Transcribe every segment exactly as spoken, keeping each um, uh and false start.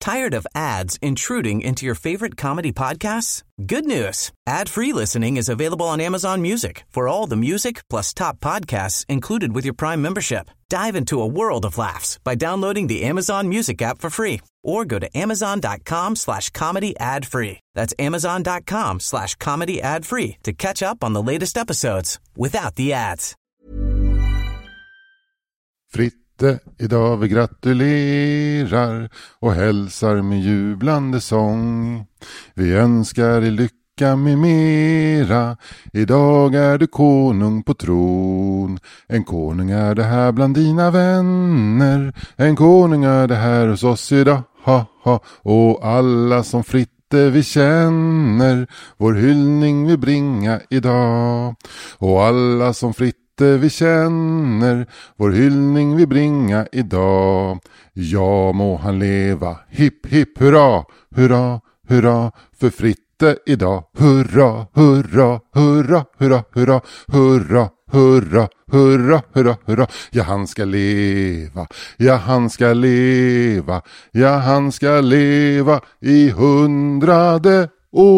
Tired of ads intruding into your favorite comedy podcasts? Good news. Ad-free listening is available on Amazon Music for all the music plus top podcasts included with your Prime membership. Dive into a world of laughs by downloading the Amazon Music app for free or go to amazon.com slash comedy ad free. That's amazon.com slash comedy ad free to catch up on the latest episodes without the ads. Fritte, idag vi gratulerar och hälsar med jublande sång. Vi önskar dig lycka med mera. Idag är du konung på tron. En konung är det här bland dina vänner. En konung är det här hos oss idag. Ha, ha. Och alla som Fritte vi känner, vår hyllning vi bringa idag. Och alla som Fritte vi känner, vår hyllning vi bringa idag. Ja, må han leva, hipp hipp hurra, hurra, hurra för Fritte idag. Hurra, hurra, hurra, hurra, hurra, hurra, hurra, hurra, hurra, hurra. Ja, han ska leva, ja han ska leva, ja han ska leva i hundrade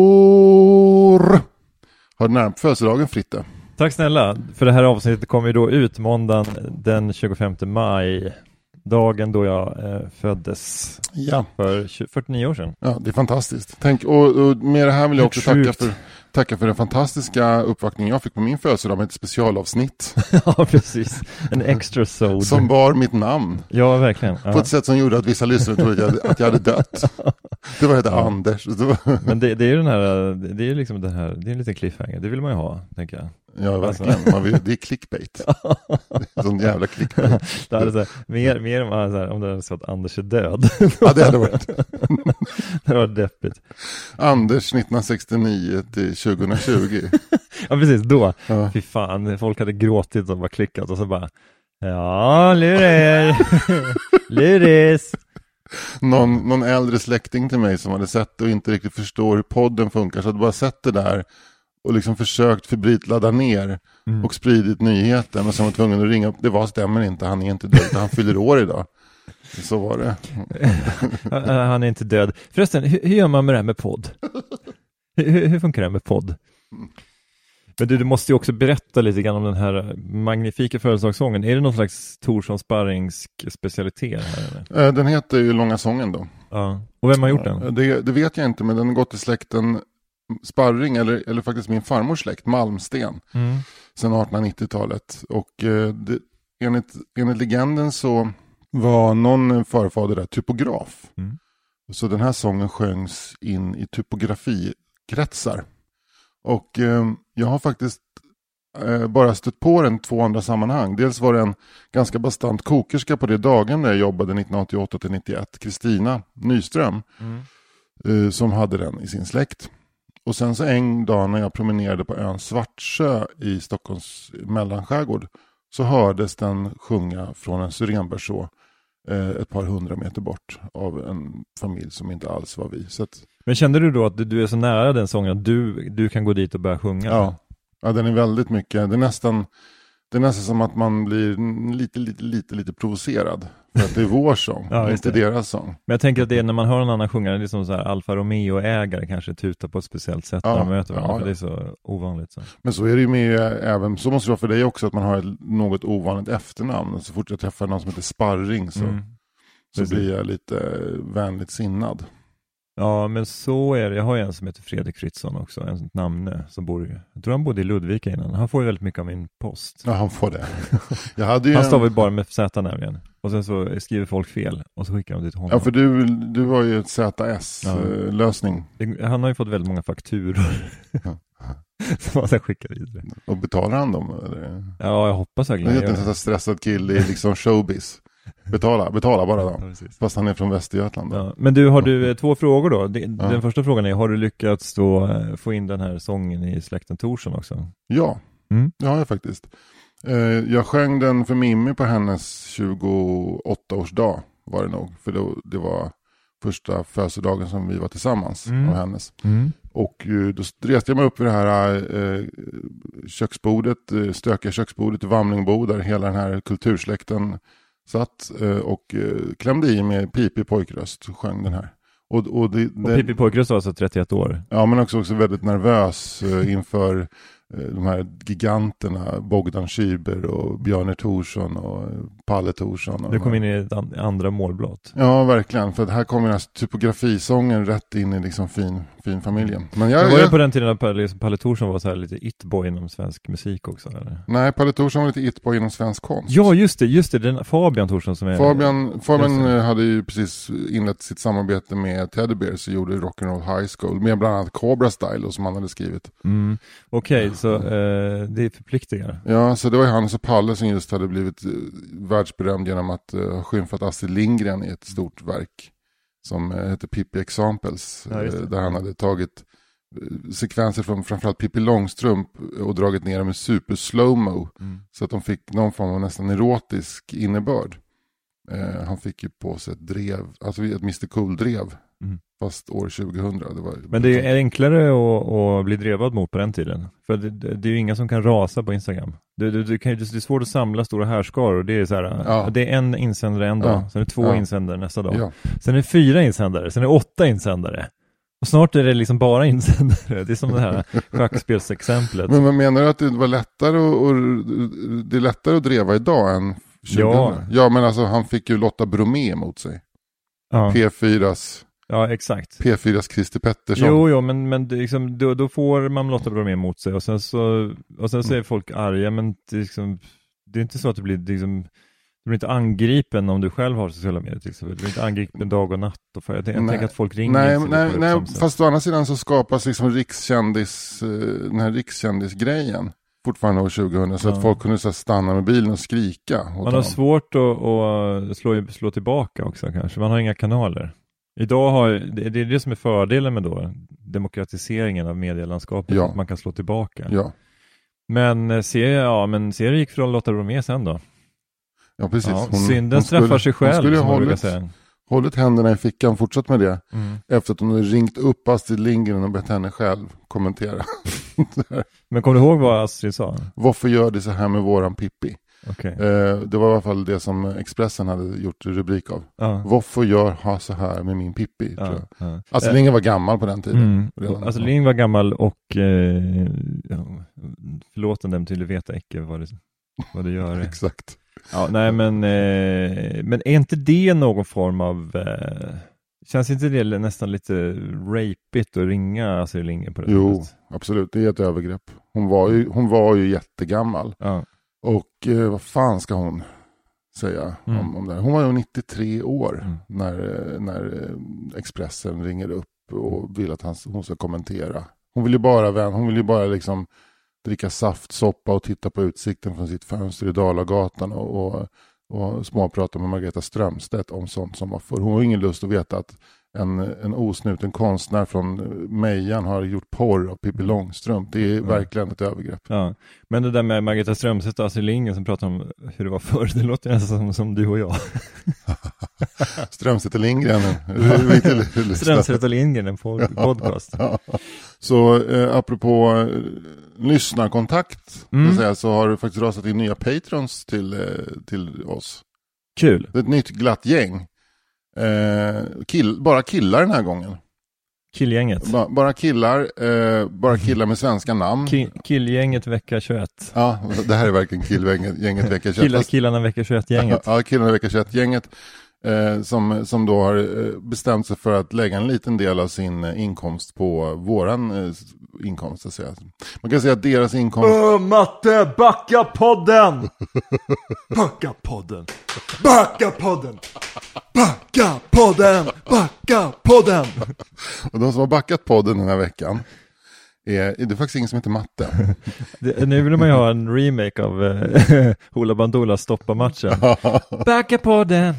år. Har du närmt födelsedagen, Fritte? Tack snälla, för det här avsnittet kommer ju då ut måndagen den tjugofemte maj, dagen då jag eh, föddes, ja. För tjugo, fyrtionio år sedan. Ja, det är fantastiskt. Tänk, och, och med det här vill jag också tacka för, tacka för den fantastiska uppvaktningen jag fick på min födelsedag med ett specialavsnitt. Ja, precis. En extra sod. Som bar mitt namn. Ja, verkligen. Ja. På ett sätt som gjorde att vissa lyssnare trodde att jag, att jag hade dött. Det var hette ja. Anders. Det var... Men det, det är ju den här, det är ju liksom det här, det är en liten cliffhanger. Det vill man ju ha, tänker jag. Ja, verkligen. Man vill, det är clickbait. Det är sån jävla clickbait. Det hade så här, mer, mer om, så här, om det hade så att Anders är död. Ja, det hade varit. Det var deppigt. Anders nittonhundrasextionio till tjugohundratjugo. Ja, precis. Då. Ja. Fy fan, folk hade gråtit och bara klickat och så bara, ja, lurer. Luris. Någon, någon äldre släkting till mig som hade sett och inte riktigt förstår hur podden funkar, så hade bara sett det där och liksom försökt förbryt ladda ner mm. och spridit nyheten, men sen var tvungen att ringa upp. Det var stämmer inte, han är inte död, han fyller år idag. Så var det. Han är inte död. Förresten, hur, hur gör man med det här med podd? Hur, hur funkar det här med podd? Men du, du måste ju också berätta lite grann om den här magnifika födelsedagssången. Är det någon slags Thorsson Sparringsk specialitet här, eller? Den heter ju Långa sången då. Ja. Och vem har gjort den? Det, det vet jag inte, men den har gått till släkten Sparring, eller, eller faktiskt min farmors släkt, Malmsten, mm. sedan artonhundranittiotalet. Och eh, det, enligt, enligt legenden så var någon förfader där typograf. Mm. Så den här sången sjöngs in i typografikretsar. Och eh, jag har faktiskt eh, bara stött på den två andra sammanhang. Dels var det en ganska bastant kokerska på det dagen när jag jobbade nittonhundraåttioåtta till nittioett, Kristina Nyström, mm. eh, som hade den i sin släkt. Och sen så en dag när jag promenerade på ön Svartsjö i Stockholms mellanskärgård, så hördes den sjunga från en syrenbärså eh, ett par hundra meter bort av en familj som inte alls var vi. Så att... Men kände du då att du är så nära den sången att du, du kan gå dit och börja sjunga? Ja. Ja, den är väldigt mycket. Det är nästan, det är nästan som att man blir lite, lite, lite, lite provocerad. För att det är vår sång, ja, inte det. Deras sång. Men jag tänker att det är när man hör en annan sjungare, det är som så här Alfa Romeo-ägare kanske tutar på ett speciellt sätt ja, när de möter varandra. Ja, ja. Det är så ovanligt. Så. Men så är det ju med även, så måste det vara för dig också, att man har ett något ovanligt efternamn. Så fort jag träffar någon som heter Sparring så, mm. så blir jag lite vänligt sinnad. Ja, men så är det. Jag har ju en som heter Fredrik Fritzson också, en namne som bor, jag tror han bodde i Ludvika innan. Han får ju väldigt mycket av min post. Ja, han får det. Jag hade ju han en... stavar ju bara med Z nämligen. Och sen så skriver folk fel och så skickar de det till honom. Ja, för du, du var ju ett Z S-lösning. Ja. Han har ju fått väldigt många fakturor. Som han sen skickar vidare. Och betalar han dem? Eller? Ja, jag hoppas jag. Det är inte en stressad kille i liksom showbiz. Betala, betala bara då. Ja, fast han är från Västergötland. Ja, men du, har du två frågor då? Den ja. första frågan är, har du lyckats då få in den här sången i släkten Thorsson också? Ja, mm. det har jag faktiskt. Jag sjöng den för Mimmi på hennes tjugoåtta-årsdag var det nog. För då, det var första födelsedagen som vi var tillsammans mm. med hennes. Mm. Och då reste jag mig upp vid det här eh, köksbordet, stökiga köksbordet i Vamlingbo, där hela den här kultursläkten satt och klämde i med pipig pojkröst och sjöng den här. Och, och, det, det, och Pippi Pojkröst var alltså trettioett år. Ja, men också, också väldigt nervös uh, inför de här giganterna Bogdan Schüber och Björn Thorsson och Palle Thorsson. Och du kom in i ett an- andra målblott. Ja, verkligen. För här kommer den här typografisången rätt in i liksom fin, fin familjen. Men jag, Men var jag... det på den tiden att Palle, liksom Palle Thorsson var så här lite it-boy inom svensk musik också? Eller? Nej, Palle Thorsson var lite it-boy inom svensk konst. Ja, just det. Just det. Den Fabian Thorsson som är... Fabian, Fabian hade ju precis inlett sitt samarbete med Teddy Bears och gjorde Rock'n'Roll High School. Med bland annat Cobra Style som han hade skrivit. Mm. Okej, okay, så eh, det är förpliktingar. Ja, så det var ju han och Palle som just hade blivit uh, världsberömd genom att ha uh, skymfat Astrid Lindgren i ett stort verk som uh, heter Pippi Examples. Ja, uh, där han hade tagit uh, sekvenser från framförallt Pippi Långstrump och dragit ner dem i super slow-mo. Mm. Så att de fick någon form av nästan erotisk innebörd. Uh, han fick ju på sig ett drev, alltså ett mister Cool-drev. Mm. Fast år tjugohundra. Det var... Men det är enklare att, att bli drevad mot på den tiden. För det, det, det är ju inga som kan rasa på Instagram. Det, det, det, kan, det är svårt att samla stora härskaror. Det är så här, ja. Det är en insändare en dag. Ja. Sen är det två ja. insändare nästa dag. Ja. Sen är det fyra insändare. Sen är det åtta insändare. Och snart är det liksom bara insändare. Det är som det här schackspelsexemplet. Men man menar du att det var lättare och, och det är lättare att dreva idag än tjugohundra? Ja. Ja, men alltså han fick ju Lotta Bromé mot sig. Ja. P fyras... Ja, exakt. P fyras Christer Pettersson. Jo, jo, men, men det, liksom, då, då får man Lotta Bromé mot sig och sen så, och sen så är folk arga, men det, liksom, det är inte så att du blir, liksom, du blir inte angripen om du själv har sociala medier till exempel. Du blir inte angripen dag och natt. Och för, jag, jag tänker att folk ringer. Nej, nej, nej fast å andra sidan så skapas liksom rikskändis, den här rikskändisgrejen fortfarande år tjugohundra så ja. Att folk kunde så stanna med bilen och skrika. Man har dem. svårt att, att slå, slå tillbaka också kanske. Man har inga kanaler. Idag har, det är det som är fördelen med då demokratiseringen av medielandskapet, ja. Att man kan slå tillbaka. Ja. Men ser ja, men ser det gick från Lotta Bromé sen då? Ja, precis. Ja, hon, synden hon straffar skulle, sig själv. Hon skulle ha hållit, hållit händerna i fickan, fortsatt med det. Mm. Efter att hon hade ringt upp Astrid Lindgren och bett henne själv kommentera. Men kommer du ihåg vad Astrid sa? Varför gör det så här med våran Pippi? Okay. Eh, det var i alla fall det som Expressen hade gjort rubrik av. Uh. Varför gör ha så här med min Pippi? Uh. Tror jag. Uh. Astrid Lindgren var gammal på den tiden. Mm. Astrid Lindgren var gammal och eh, ja, förlåten dem till att veta icke vad det, vad det gör. Exakt. Ja, nej, men, eh, men är inte det någon form av... Eh, känns inte det nästan lite rapigt att ringa Astrid Lindgren på det Jo, sättet? Absolut. Det är ett övergrepp. Hon var ju, hon var ju jättegammal. Ja. Och eh, vad fan ska hon säga mm. om, om det här? Hon var ju nittiotre år mm. när, när Expressen ringer upp och vill att han, hon ska kommentera. Hon vill ju bara, vän, hon vill ju bara liksom dricka saftsoppa och titta på utsikten från sitt fönster i Dalagatan och, och, och småprata med Margareta Strömstedt om sånt som var för. Hon har ingen lust att veta att en, en osnuten konstnär från Mejan har gjort porr av Pippi Långstrump. Det är mm. verkligen ett övergrepp. Ja. Men det där med Margareta Strömstedt och Astrid Lindgren som pratar om hur det var förr, det låter nästan som, som du och jag. Strömstedt och Lindgren. Strömstedt och Lindgren, en podcast. Ja. Så eh, apropå eh, lyssnarkontakt mm. säga, så har du faktiskt rasat in nya patrons till, eh, till oss. Kul. Det är ett nytt glatt gäng. Eh, kill, bara killar den här gången. Killgänget. Ba, bara killar, eh, bara killar med svenska namn. Ki, killgänget vecka tjugoett. Ja, det här är verkligen killgänget gänget vecka tjugoett. Killar, killarna vecka tjugoett-gänget. Ja, killarna vecka tjugoett-gänget. Eh, som, som då har eh, bestämt sig för att lägga en liten del av sin eh, inkomst på våran eh, inkomst. Så att säga. Man kan säga att deras inkomst... Öh, Matte, backa podden! Backa podden! Backa podden! Backa podden! Backa podden! Och de som har backat podden den här veckan är, det är faktiskt ingen som heter Matte. Det, nu vill man ju ha en remake av eh, Hoola Bandoola stoppa-matchen. Backa podden!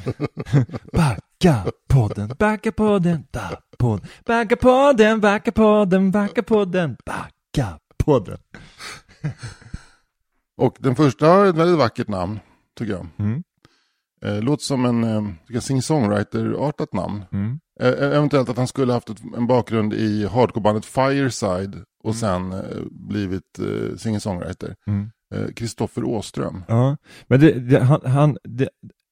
Backa podden! Backa podden! Backa podden! Backa podden! Backa podden! Backa podden! Och den första har ett väldigt vackert namn, tycker jag. Mm. Eh, låter som en eh, sing-songwriter-artat namn. Mm. Eh, eventuellt att han skulle haft ett, en bakgrund i hardcore-bandet Fireside och mm. sen eh, blivit eh, singer-songwriter. Kristoffer mm. eh, Åström. Ja, men det, det, han, han, det,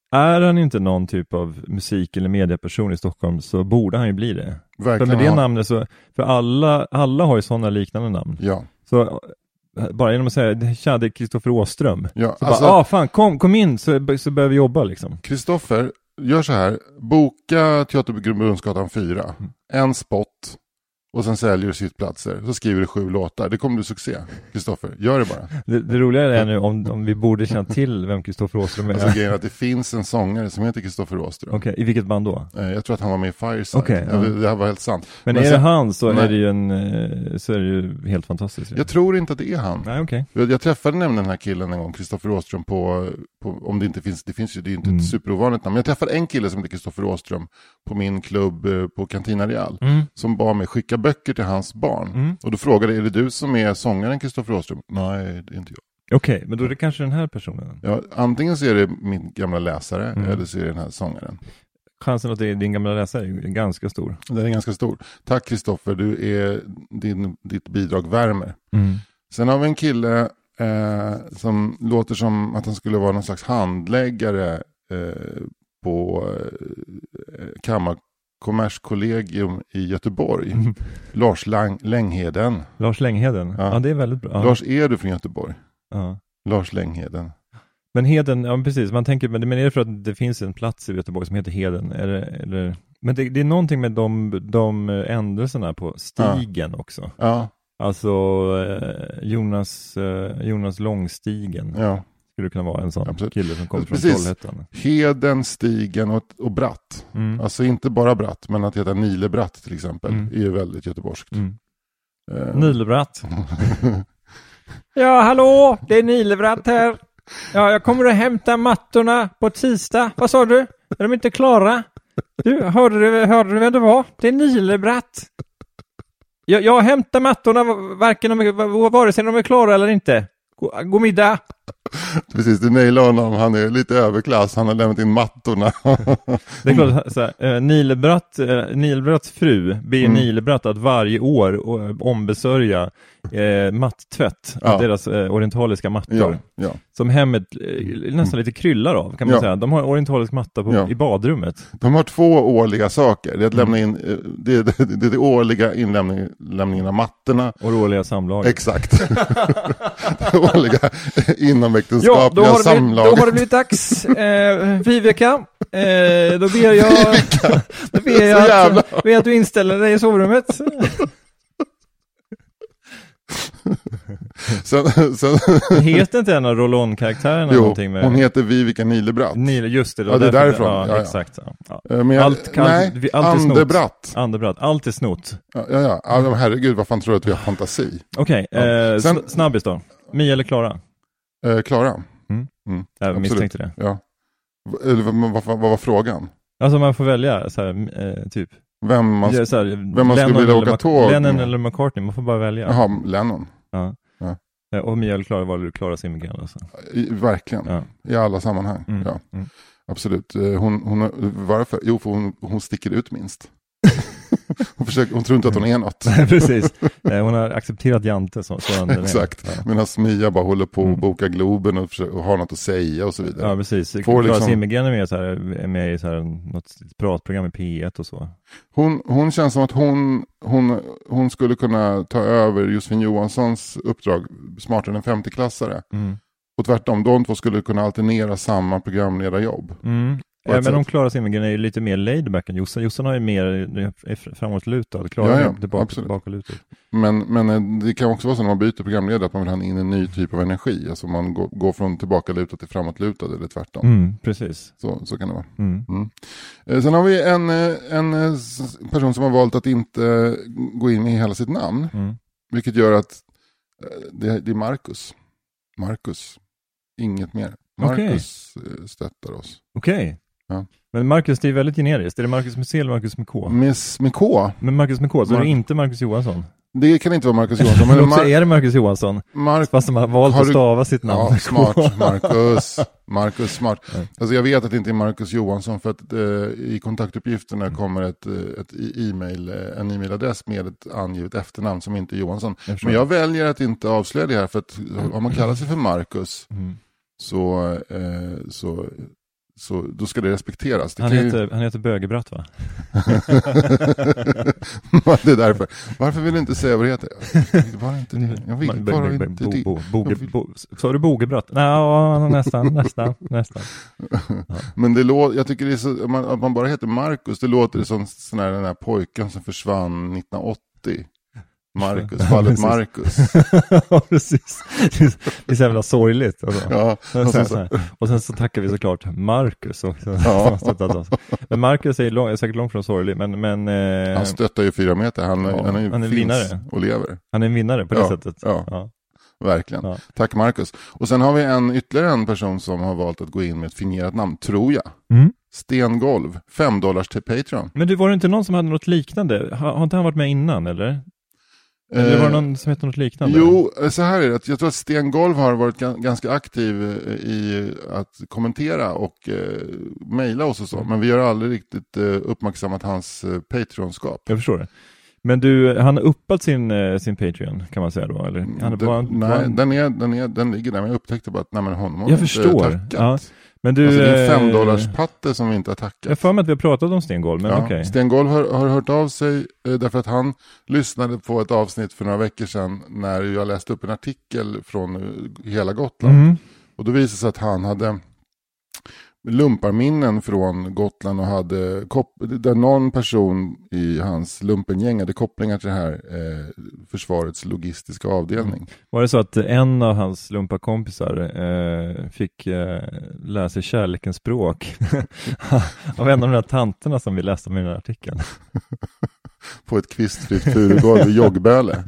är han inte någon typ av musik- eller medieperson i Stockholm så borde han ju bli det. Verkligen. För med det ha... namnet så, för alla, alla har ju sådana liknande namn. Ja. Så bara genom att säga, tja, det är Kristoffer Åström. Ja, så alltså... bara, ah fan, kom, kom in så, så börjar vi jobba liksom. Kristoffer, gör så här. Boka Teaterbrunnsgatan fyra. Mm. En spot. Och sen säljer du sittplatser. Så skriver du sju låtar. Det kommer bli succé. Kristoffer, gör det bara. Det, det roliga är nu om, om vi borde känna till vem Kristoffer Åström är. Alltså grejen är att det finns en sångare som heter Kristoffer Åström. Okej, okay, i vilket band då? Jag tror att han var med i Fireside. Okay, ja. det, det här var helt sant. Men, Men är sen, det han så nej. är det ju en, så är det ju helt fantastiskt. Jag tror inte att det är han. Nej, okay. jag, jag träffade nämligen den här killen en gång, Kristoffer Åström, på, på om det inte finns, det finns ju, det är ju inte mm. ett superovanligt namn. Men jag träffade en kille som heter Kristoffer Åström på min klubb på Cantina Real. Mm. Som bad mig skicka böcker till hans barn. Mm. Och då frågade, är det du som är sångaren Kristoffer Åström? Nej, det är inte jag. Okej, okay, men då är det kanske den här personen. Ja, antingen så är det min gamla läsare mm. eller så är det den här sångaren. Chansen att det är din gamla läsare är ganska stor. Den är ganska stor. Tack Kristoffer, du är din, ditt bidrag värmer. Mm. Sen har vi en kille eh, som låter som att han skulle vara någon slags handläggare eh, på eh, kammar Kommerskollegium i Göteborg. Mm. Lars Lang- Längheden. Lars Längheden, ja. ja det är väldigt bra. Ja. Lars, är du från Göteborg? Ja. Lars Längheden. Men Heden, ja precis, man tänker, men är det för att det finns en plats i Göteborg som heter Heden? Eller, eller, men det, det är någonting med de, de ändelserna på stigen ja. också. Ja. Alltså eh, Jonas, eh, Jonas Långstigen. Ja. Skulle kunna vara en sån Absolut. kille som kommer från Trollhättan. Heden, Stigen och, och Bratt. Mm. Alltså inte bara Bratt, men att heta Nilebratt till exempel mm. är ju väldigt göteborgskt. Mm. Uh. Nilebratt. Ja, hallå, det är Nilebratt här. Ja, jag kommer att hämta mattorna på tisdag. Vad sa du? Är de inte klara? Du, hörde du, hörde du vem det var? Det är Nilebratt. Jag, jag hämtar mattorna varken om, vare sig de är klara eller inte. God, god middag. Precis, du nailar honom. Han är lite överklass. Han har lämnat in mattorna. Det är klart, så här, eh, Nilebratt, eh, Nilebratts fru ber mm. Nilebratt att varje år ombesörja eh, mattvätt ja. av deras eh, orientaliska mattor. Ja, ja. Som hemmet eh, nästan lite kryllar av, kan man ja. säga. De har orientalisk matta på, ja. i badrummet. De har två årliga saker. Det är att lämna in eh, det, det, det, det årliga inlämningen av mattorna. Och det årliga samlaget. Exakt. Det årliga inomäktenskapliga ja, då har samlaget. Då har det blivit dags. Eh, Viveka. Eh, då ber jag, då ber jag att, ber att du inställer dig i sovrummet. sen, sen... Heter inte en av Rollon-karaktärerna jo, någonting med... hon heter Viveka Nilebratt. Nile, just det. Då, ja, det är därifrån. Ja, ja, ja. exakt. Ja. Men jag, allt kan, nej, allt Anderbratt. Anderbratt. Allt är snott. Ja, ja, ja. ja herregud, vad fan tror du att vi har fantasi? Okej, okay, ja. eh, sen... snabbis då. Mia eller Klara? Klara. Eh, mm. mm. Jag misstänkte det. Ja. Eller, vad, vad, vad var frågan? Alltså man får välja så här, eh, typ. Vem man, ja, så här, vem man skulle vilja åka Mac- tåg Lennon eller McCartney, man får bara välja. Jaha, Lennon. Ja. Ja. Och Mia eller Klara valde du Klara Zimmergren alltså. I, verkligen, ja. I alla sammanhang. Mm. Ja. Mm. Absolut. Hon, hon, varför? Jo, för hon, hon sticker ut minst. Hon, försöker, hon tror inte att hon är något. Precis. Hon har accepterat Jante så, så exakt. Ja. Medan Mia bara håller på att boka Globen och, försöker, och har något att säga och så vidare. Ja, precis. Klara liksom... Zimmergren är med, så här, är med i så här, något pratprogram i P ett och så. Hon, hon känns som att hon, hon, hon skulle kunna ta över Josefin Johanssons uppdrag smartare än femtioklassare. Mm. Och tvärtom, de två skulle kunna alternera samma programledarjobb. Mm. Ja, men om Klara Zimmergren är ju lite mer laidback än Jossan. Jossan har ju mer framåtlutad. Klara ja, ja, är tillbaka, tillbaka lutad. Men, men det kan också vara så när man byter programledare att man vill ha in en ny typ av energi. Alltså man går, går från tillbaka lutad till framåtlutad eller tvärtom. Mm, precis. Så, så kan det vara. Mm. Mm. Sen har vi en, en person som har valt att inte gå in i hela sitt namn. Mm. Vilket gör att det, det är Marcus. Marcus. Inget mer. Marcus okay. stöttar oss. Okej. Okay. Ja. Men Marcus, det är väldigt generiskt. Är det Marcus med C eller Marcus med K? Med, med K. Men Marcus med K, så Mar- är det inte Marcus Johansson? Det kan inte vara Marcus Johansson. Men också Mar- är det Marcus Johansson. Mar- Fast man har valt har att stava sitt namn. Ja, smart. Marcus. Marcus, smart. Ja. Alltså jag vet att det inte är Marcus Johansson för att eh, i kontaktuppgifterna mm. kommer ett, ett e-mail, en e-mailadress med ett angivet efternamn som inte är Johansson. Jag Men jag väljer att inte avslöja det här för att om man kallar sig för Marcus mm. så, eh, så så då ska det respekteras. Det han, kan heter, ju... han heter Bögebratt, va? Det är därför. Varför vill du inte säga vad det heter? Det var inte det. Jag vill Bo- bara bo- inte bo- det. bo- boge- bo- Sa du Bogebratt? Nej, nästan, nästan, nästan. Men det låter, jag tycker det är så, att man, att man bara heter Marcus, det låter som sån här, den här pojken som försvann nittonhundraåttio. Marcus, fallet Marcus. Ja, precis. Det är så jävla sorgligt. Och, så. Ja, och, sen, så här, och sen så tackar vi såklart Marcus också. Ja. Men Marcus är, lång, är säkert långt från sorglig. Men, men, eh, han stöttar ju fyra meter. Han, ja, han är ju han är finns vinnare. Och lever. Han är en vinnare på det ja, sättet. Ja, ja. Verkligen. Ja. Tack Marcus. Och sen har vi en ytterligare en person som har valt att gå in med ett fingerat namn, tror jag. Mm. Stengolv, fem dollars till Patreon. Men du, var det inte någon som hade något liknande? Har, har inte han varit med innan, eller? Eller var det någon som heter något liknande? Jo, så här är det. Jag tror att Stengolv har varit g- ganska aktiv i att kommentera och eh, mejla oss och så. Men vi har aldrig riktigt eh, uppmärksammat hans eh, Patreonskap. Jag förstår det. Men du, han har uppat sin, eh, sin Patreon, kan man säga då? Eller? Han, den, var, nej, var, den, är, den, är, den ligger där. Men jag upptäckte bara att nej, men honom har jag inte förstår. tackat. Ja. Men du, alltså, det är en fem eh, dollars patte som vi inte har tackat. Jag får med att vi har pratat om Stengolv, men ja, okej. Okay. Stengolv har, har hört av sig eh, därför att han lyssnade på ett avsnitt för några veckor sedan när jag läste upp en artikel från eh, hela Gotland. Mm. Och då visade det sig att han hade lumparminnen från Gotland och hade kop- där någon person i hans lumpengäng hade kopplingar till det här eh, försvarets logistiska avdelning. Var det så att en av hans lumparkompisar eh, fick eh, lära sig kärlekens språk av en av de där tanterna som vi läste om i den här artikeln? På ett kvistfritt furugolv i Joggböle.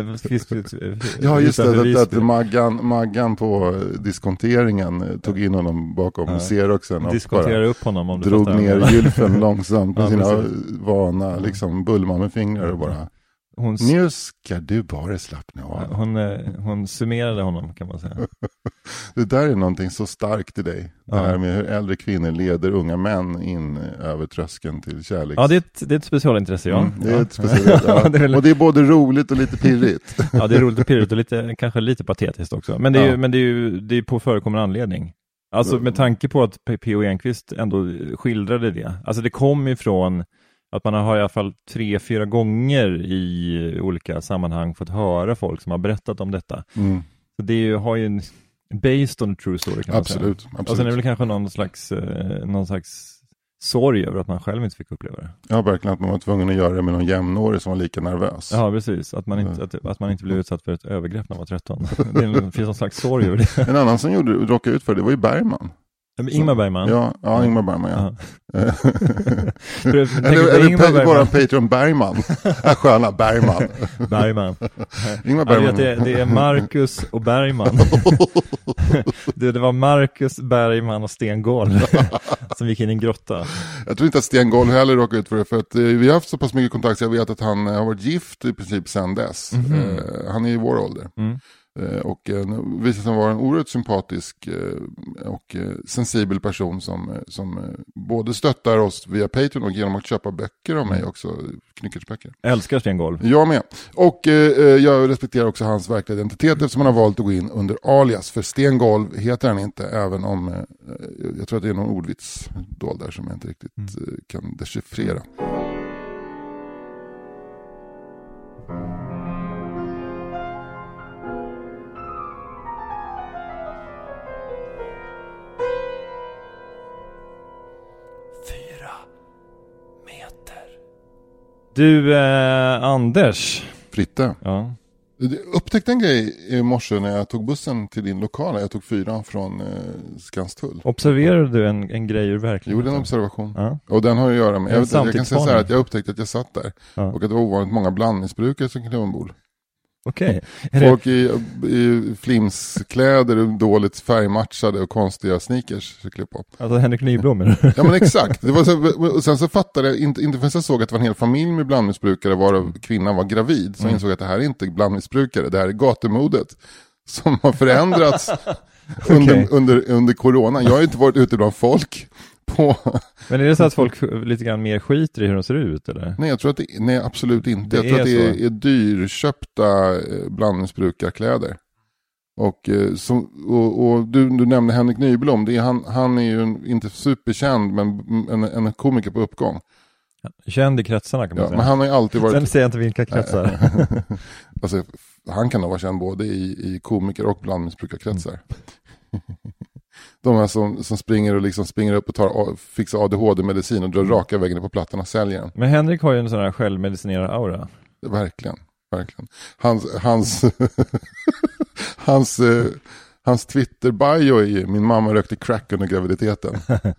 Ja, just det. Att, att Maggan, Maggan på diskonteringen tog in honom bakom ja. Xeroxen och diskuterade upp honom om drog ner gylfen långsamt med ja, sina precis. vana liksom bulma med fingrar och bara hon, nu ska du bara slappna av. Ja, hon, hon summerade honom, kan man säga. Det där är någonting så starkt i dig. Det här med hur äldre kvinnor leder unga män in över tröskeln till kärlek. Ja, det är ett, det är ett specialintresse, ja. Mm, det är ett speciellt, ja. det är... Och det är både roligt och lite pirrigt. Ja, det är roligt och pirrigt och lite, kanske lite patetiskt också. Men det är ju, ja. men det är ju det är på förekommande anledning. Alltså med tanke på att P O Enquist ändå skildrade det. Alltså det kom ifrån att man har i alla fall tre, fyra gånger i olika sammanhang fått höra folk som har berättat om detta. Mm. Så det är ju, har ju en based on a true story, kan man absolut, säga. Absolut. Och sen är det väl kanske någon slags, eh, någon slags sorg över att man själv inte fick uppleva det. Ja, verkligen, att man var tvungen att göra det med någon jämnårig som var lika nervös. Ja, precis. Att man inte, ja. att, att man inte blev utsatt för ett övergrepp när man var tretton. Det finns någon slags sorg över det. En annan som gjorde, råkade ut för det var ju Bergman. Ingmar Bergman? Ja, ja Ingmar Bergman, ja. eller eller pe- våran Patreon Bergman. Äh, sköna Bergman. Bergman. Ingmar Bergman. Ja, det, det är Marcus och Bergman. det, det var Marcus, Bergman och Stengolv som gick in i en grotta. Jag tror inte att Stengolv heller råkade ut för det. För att eh, vi har haft så pass mycket kontakt så jag vet att han har varit gift i princip sedan dess. Mm-hmm. Eh, han är i vår ålder. Mm. Och eh, visade sig vara en oerhört sympatisk eh, och eh, sensibel person som, eh, som eh, både stöttar oss via Patreon och genom att köpa böcker av mig också, knyckertsböcker. Älskar Stengolv. Jag med. Och eh, jag respekterar också hans verkliga identitet eftersom han har valt att gå in under alias. För Stengolv heter han inte, även om eh, jag tror att det är någon ordvits dold där som jag inte riktigt eh, kan dechiffrera. Du, eh, Anders. Fritte. Ja. Jag upptäckte en grej i morse när jag tog bussen till din lokal. Jag tog fyra från eh, Skanstull. Observerade du en, en grej ur verkligheten? Jo, en observation. Ja. Och den har att göra med... Jag, vet, jag kan säga så här att jag upptäckte att jag satt där. Ja. Och att det var ovanligt många blandmissbrukare som klev ombord. Okej. Okay. Folk i, i flimskläder, dåligt färgmatchade och konstiga sneakers klev på. Alltså Henrik Nyblom. Ja, men exakt. Det var så, och sen så fattade jag, inte, inte förrän jag såg att det var en hel familj med blandmissbrukare varav kvinnan var gravid. Så mm. jag insåg att det här är inte blandmissbrukare, det här är gatumodet som har förändrats under, okay. under, under corona. Jag har inte varit ute bland folk. På. Men är det så att folk lite grann mer skiter i hur de ser ut, eller? Nej, jag tror att det, nej, absolut inte. Det jag tror att det är, är dyrköpta blandmissbrukarkläder. Och, eh, som, och, och du, du nämnde Henrik Nyblom. Det är, han, han är ju en, inte superkänd, men en, en komiker på uppgång. Känd i kretsarna kan man ja, säga. Men han har ju alltid varit... Sen säger jag inte vilka kretsar. alltså, han kan nog vara känd både i, i komiker och blandmissbrukarkretsar. Mm. De här som, som springer och liksom springer upp och tar, fixar A D H D-medicin och drar mm. raka vägen på plattan och säljer den. Men Henrik har ju en sån här självmedicinerad aura. Verkligen, verkligen. Hans, hans, hans, eh, hans Twitter-bio är ju, min mamma rökte crack under graviditeten.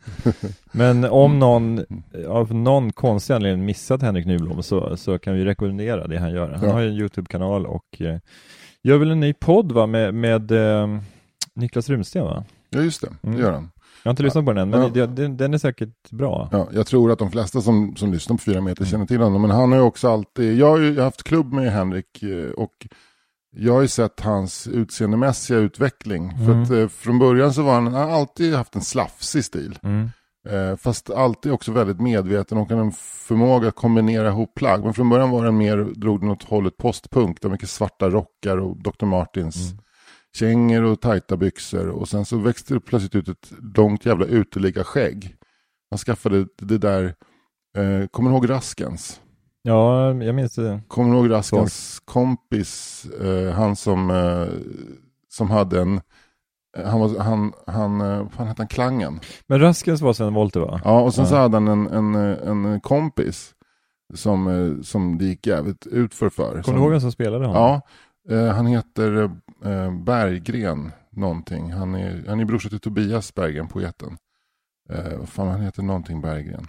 Men om någon av någon konstig anledning missat Henrik Nyblom så, så kan vi rekommendera det han gör. Han ja. har ju en YouTube-kanal och eh, gör väl en ny podd va, med, med eh, Niklas Runsten va? Ja just det, det gör han. Jag har inte lyssnat på den än, men ja. det, den, den är säkert bra. Ja, jag tror att de flesta som, som lyssnar på fyra meter känner till honom. Men han har ju också alltid... Jag har ju haft klubb med Henrik och jag har ju sett hans utseendemässiga utveckling. Mm. För att eh, från början så var han, han har alltid haft en slafsig stil. Mm. Eh, fast alltid också väldigt medveten och en förmåga att kombinera ihop plagg. Men från början var den mer, drog den åt hållet postpunk. Det var mycket svarta rockar och doktor Martins... Mm. kängor och tajta byxor och sen så växte det plötsligt ut ett långt jävla uteliga skägg. Han skaffade det där, eh, kommer du ihåg Raskens? Ja, jag minns det. Kommer du ihåg Raskens Folk. kompis, eh, han som, eh, som hade en, eh, han var, han, han, eh, vad hette han, Klangen? Men Raskens var sen Volter va? Ja, och sen ja. så hade han en, en, en kompis som, eh, som det gick jävligt utför för. Kommer du ihåg vem som spelade honom? Ja. Uh, han heter uh, Berggren någonting. Han är, han är brorsa till Tobias Berggren, poeten. Uh, fan, han heter någonting Berggren.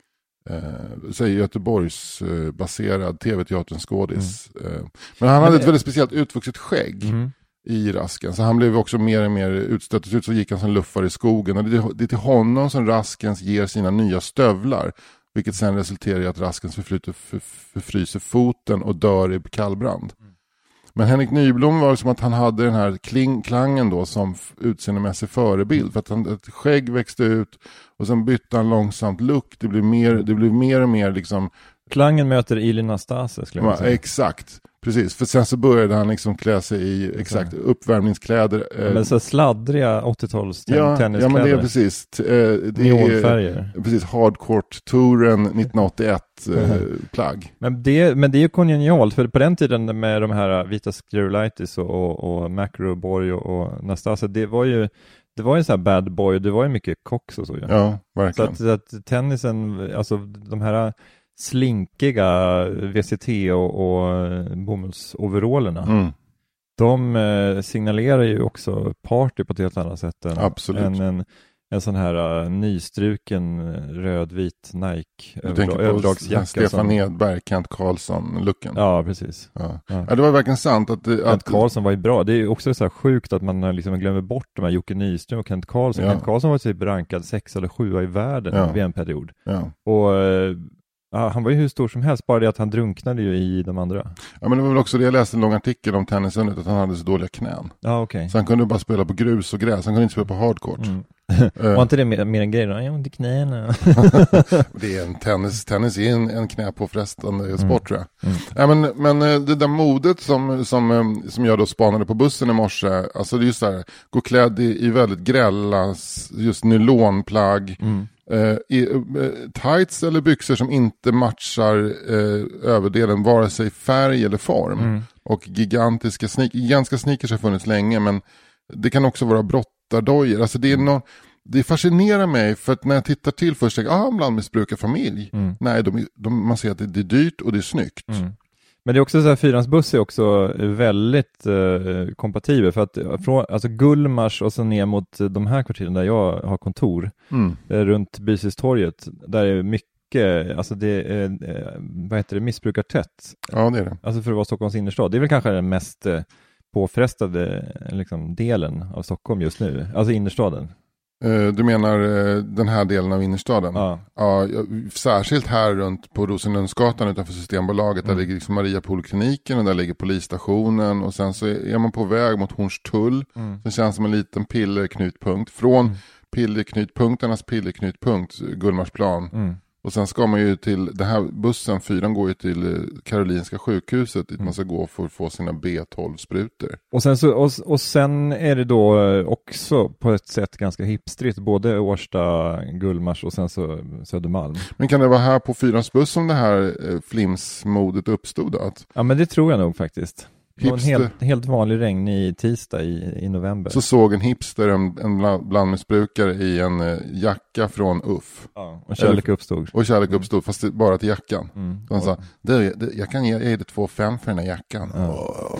Uh, säger Göteborgs uh, baserad tv-teaterskådis. Mm. Uh, men han men hade det... ett väldigt speciellt utvuxet skägg mm. i Rasken. Så han blev också mer och mer utstött. Till slut så gick han som luffar i skogen. Och det, det är till honom som Raskens ger sina nya stövlar. Vilket sen resulterar i att Raskens förflyter, för, förfryser foten och dör i kallbrand. Mm. Men Henrik Nyblom var som att han hade den här kling, klangen då som utseendemässig förebild. För att han, ett skägg växte ut och sen bytte han långsamt look. Det blev mer, det blev mer och mer liksom... Klangen möter Elina Stase skulle jag säga. Ja, exakt. Precis, för sen så började han liksom klä sig i exakt uppvärmningskläder. Ja, men så sladdriga åttio-tals ja, tenniskläder. Ja, men det är precis. Det Neonfärger. Är, precis, Hardcourt-touren nittonhundraåttioett mm. eh, plagg. Men det, men det är ju kongenialt, för på den tiden med de här vita Skrulitis och, och, och Macroboy och, och Nastase, det var ju det var ju så här bad boy, det var ju mycket koks och så. Ja, ja verkligen. Så att, så att tennisen, alltså de här slinkiga V C T och, och bomullsoverallerna mm. de eh, signalerar ju också party på ett helt annat sätt än Absolut. En, en, en sån här uh, nystruken rödvit Nike du tänker på överdragsjacka. Stefan som... Nedberg, Kent Karlsson-looken. Ja, precis. Ja. Ja. Ja, det var verkligen sant. Att, att... Kent Karlsson var ju bra. Det är också så här sjukt att man liksom glömmer bort de här Jocke Nyström och Kent Karlsson. Ja. Kent Karlsson var typ rankad sex eller sjua i världen ja. vid en period. Ja. Och ja, han var ju hur stor som helst, bara det att han drunknade ju i de andra. Ja, men det var väl också det, jag läste en lång artikel om tennisundet, att han hade så dåliga knän. Ja, okej. Okay. Så han kunde bara spela på grus och gräs, han kunde inte spela på hardcourt. Mm. uh. Var inte det mer, mer en grej då? Jag har inte knäna. Det är en tennis, tennis är en, en knäpåfrestande sport mm. tror jag. Mm. Ja, men, men det där modet som, som, som jag då spanade på bussen i morse, alltså det är ju så här, gå klädd i, i väldigt grälla, just nylonplagg, mm. Uh, i, uh, tights eller byxor som inte matchar uh, överdelen vare sig färg eller form mm. och gigantiska sneak- gigantiska sneakers har funnits länge, men det kan också vara brottardojor. Alltså det är no- det fascinerar mig, för att när jag tittar till först tänker jag, ah, blandmissbrukarfamilj. Mm. Nej, de, de, man ser att det, det är dyrt och det är snyggt. Mm. Men det är också så här, Fyrans buss är också väldigt eh, kompatibel, för att från, alltså Gullmars och så ner mot de här kvarteren där jag har kontor mm. eh, runt Bysistorget, där är mycket, alltså det är, eh, vad heter det, missbrukartätt. Ja, det är det. Alltså för att vara Stockholms innerstad. Det är väl kanske den mest eh, påfrestade liksom, delen av Stockholm just nu, alltså innerstaden. Du menar den här delen av innerstaden? Ja. Ja, särskilt här runt på Rosenlundsgatan utanför Systembolaget. Mm. Där ligger liksom Maria Polkliniken och där ligger polisstationen. Och sen så är man på väg mot Hornstull. Mm. Det känns som en liten pillerknutpunkt. Från mm. pillerknutpunkternas pillerknutpunkt, Gullmarsplan. Mm. Och sen ska man ju till, det här bussen fyran går ju till Karolinska sjukhuset dit mm. man ska gå för att få sina B tolv-sprutor. Och sen, så, och, och sen är det då också på ett sätt ganska hipstrigt, både Årsta, Gullmars och sen så Södermalm. Men kan det vara här på fyrans buss som det här flimsmodet uppstod? Att ja, men det tror jag nog faktiskt. Det var en helt, helt vanlig regnig tisdag i, i november. Så såg en hipster, en, en blandmissbrukare i en uh, jacka från U F. Ja, och kärlek uppstod. Och kärlek uppstod, mm. fast det, bara till jackan. Mm. Så han sa, det, det, jag kan ge dig två fem för den här jackan. Ja. Oh.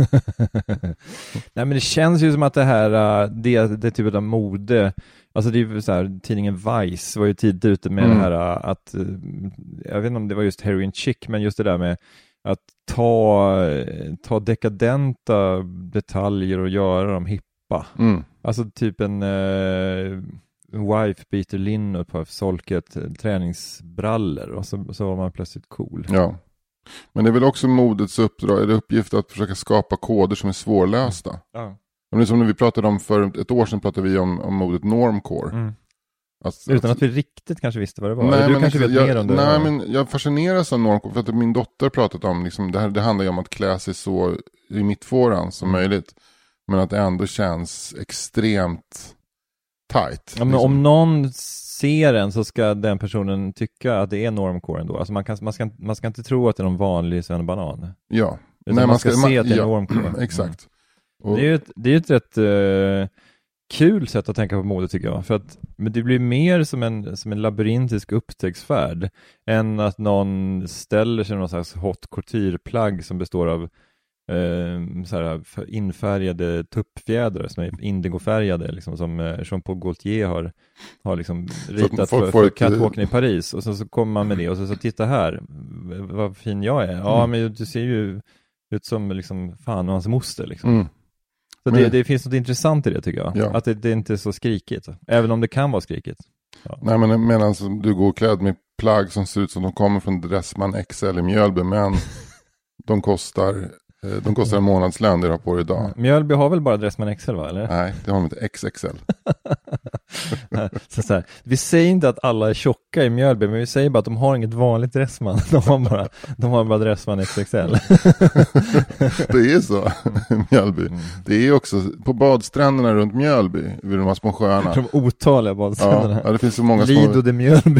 Nej, men det känns ju som att det här, det, det typet av mode, alltså det är ju så här, tidningen Vice var ju tidigt ute med mm. det här att, jag vet inte om det var just Heroin Chic, men just det där med att ta, ta dekadenta detaljer och göra dem hippa. Mm. Alltså typ en uh, wife beater linne på solket träningsbrallor och så, så var man plötsligt cool. Ja, men det är väl också modets uppdrag, är det uppgift att försöka skapa koder som är svårlösta. Ja. Men det är som när vi pratade om för ett år sedan pratade vi om, om modet normcore. Mm. Alltså, Utan att vi riktigt kanske visste vad det var. Nej, du men kanske vet jag, mer om det. Nej, men jag fascineras av normcore för att min dotter pratat om liksom, det, här, det handlar ju om att klä sig så i mittfåran som mm. möjligt. Men att det ändå känns extremt tight. Ja, men liksom. Om någon ser en så ska den personen tycka att det är normcore ändå. Alltså man, kan, man, ska, man ska inte tro att det är någon vanlig svennebanan. Ja. Nej, man, man ska, ska se man, att det är ja, normcore. Exakt. Mm. Och, det är ju ett, det är ett rätt... Uh, kul sätt att tänka på mode tycker jag. För att men det blir mer som en, som en labyrintisk upptäcktsfärd än att någon ställer sig någon slags hot couture-plagg som består av eh, så här infärgade tuppfjädrar som är indigofärgade liksom, som eh, Jean-Paul Gaultier har, har liksom ritat för, för catwalken i Paris. Och så, så kommer man med det och så, så titta här vad fin jag är. Ja mm. men du ser ju ut som liksom fan och hans moster liksom. Mm. Så det, det finns något intressant i det tycker jag. Ja. Att det, det inte är så skrikigt. Även om det kan vara skrikigt. Ja. Nej, men medan du går klädd med plagg som ser ut som de kommer från Dressman X L i Mjölby. Men de kostar, de kostar en månadslön det du har på idag. Ja. Mjölby har väl bara Dressman X L va? Eller? Nej, det har de inte X X L. så så här, vi säger inte att alla är tjocka i Mjölby. Men vi säger bara att de har inget vanligt Dressman. De har bara, de har bara Dressman X X L. Det är så, Mjölby. Mm. Det är också på badstränderna runt Mjölby, vid de här små sjöarna. De otaliga badstränderna. Ja, det finns så många Lido små... de Mjölby.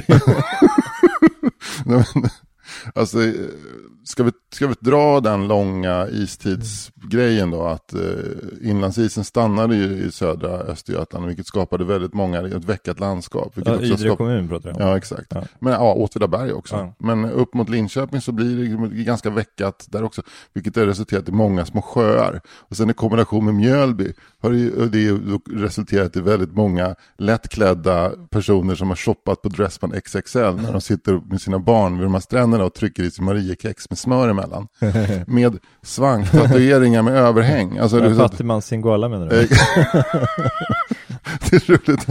Alltså, ska vi, ska vi dra den långa istidsgrejen då, att eh, inlandsisen stannade ju i södra Östergötland, vilket skapade väldigt många, ett väckat landskap. Ja, Ydre skap... kommun pratar jag om. Ja, exakt. Ja. Men ja, Åtvidaberg också. Ja. Men upp mot Linköping så blir det ganska väckat där också, vilket har resulterat i många små sjöar. Och sen i kombination med Mjölby har det, ju, det är resulterat i väldigt många lättklädda personer som har shoppat på Dressman X X L när de sitter med sina barn vid de här stränderna och trycker i sin Mariekex med smör emellan. Med svanktatueringar med överhäng. Alltså, det är fattigman Singoalla menar du? Det är roligt.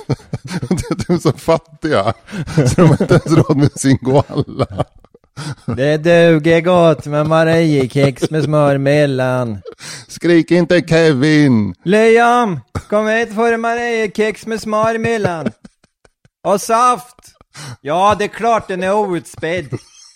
De är så fattiga så de har inte ens råd med Singoalla. Det duger gott med Mariekex med smör emellan. Skrik inte Kevin. Liam, kom hit för en Mariekex med smör emellan. Och saft. Ja, det är klart den är outspädd.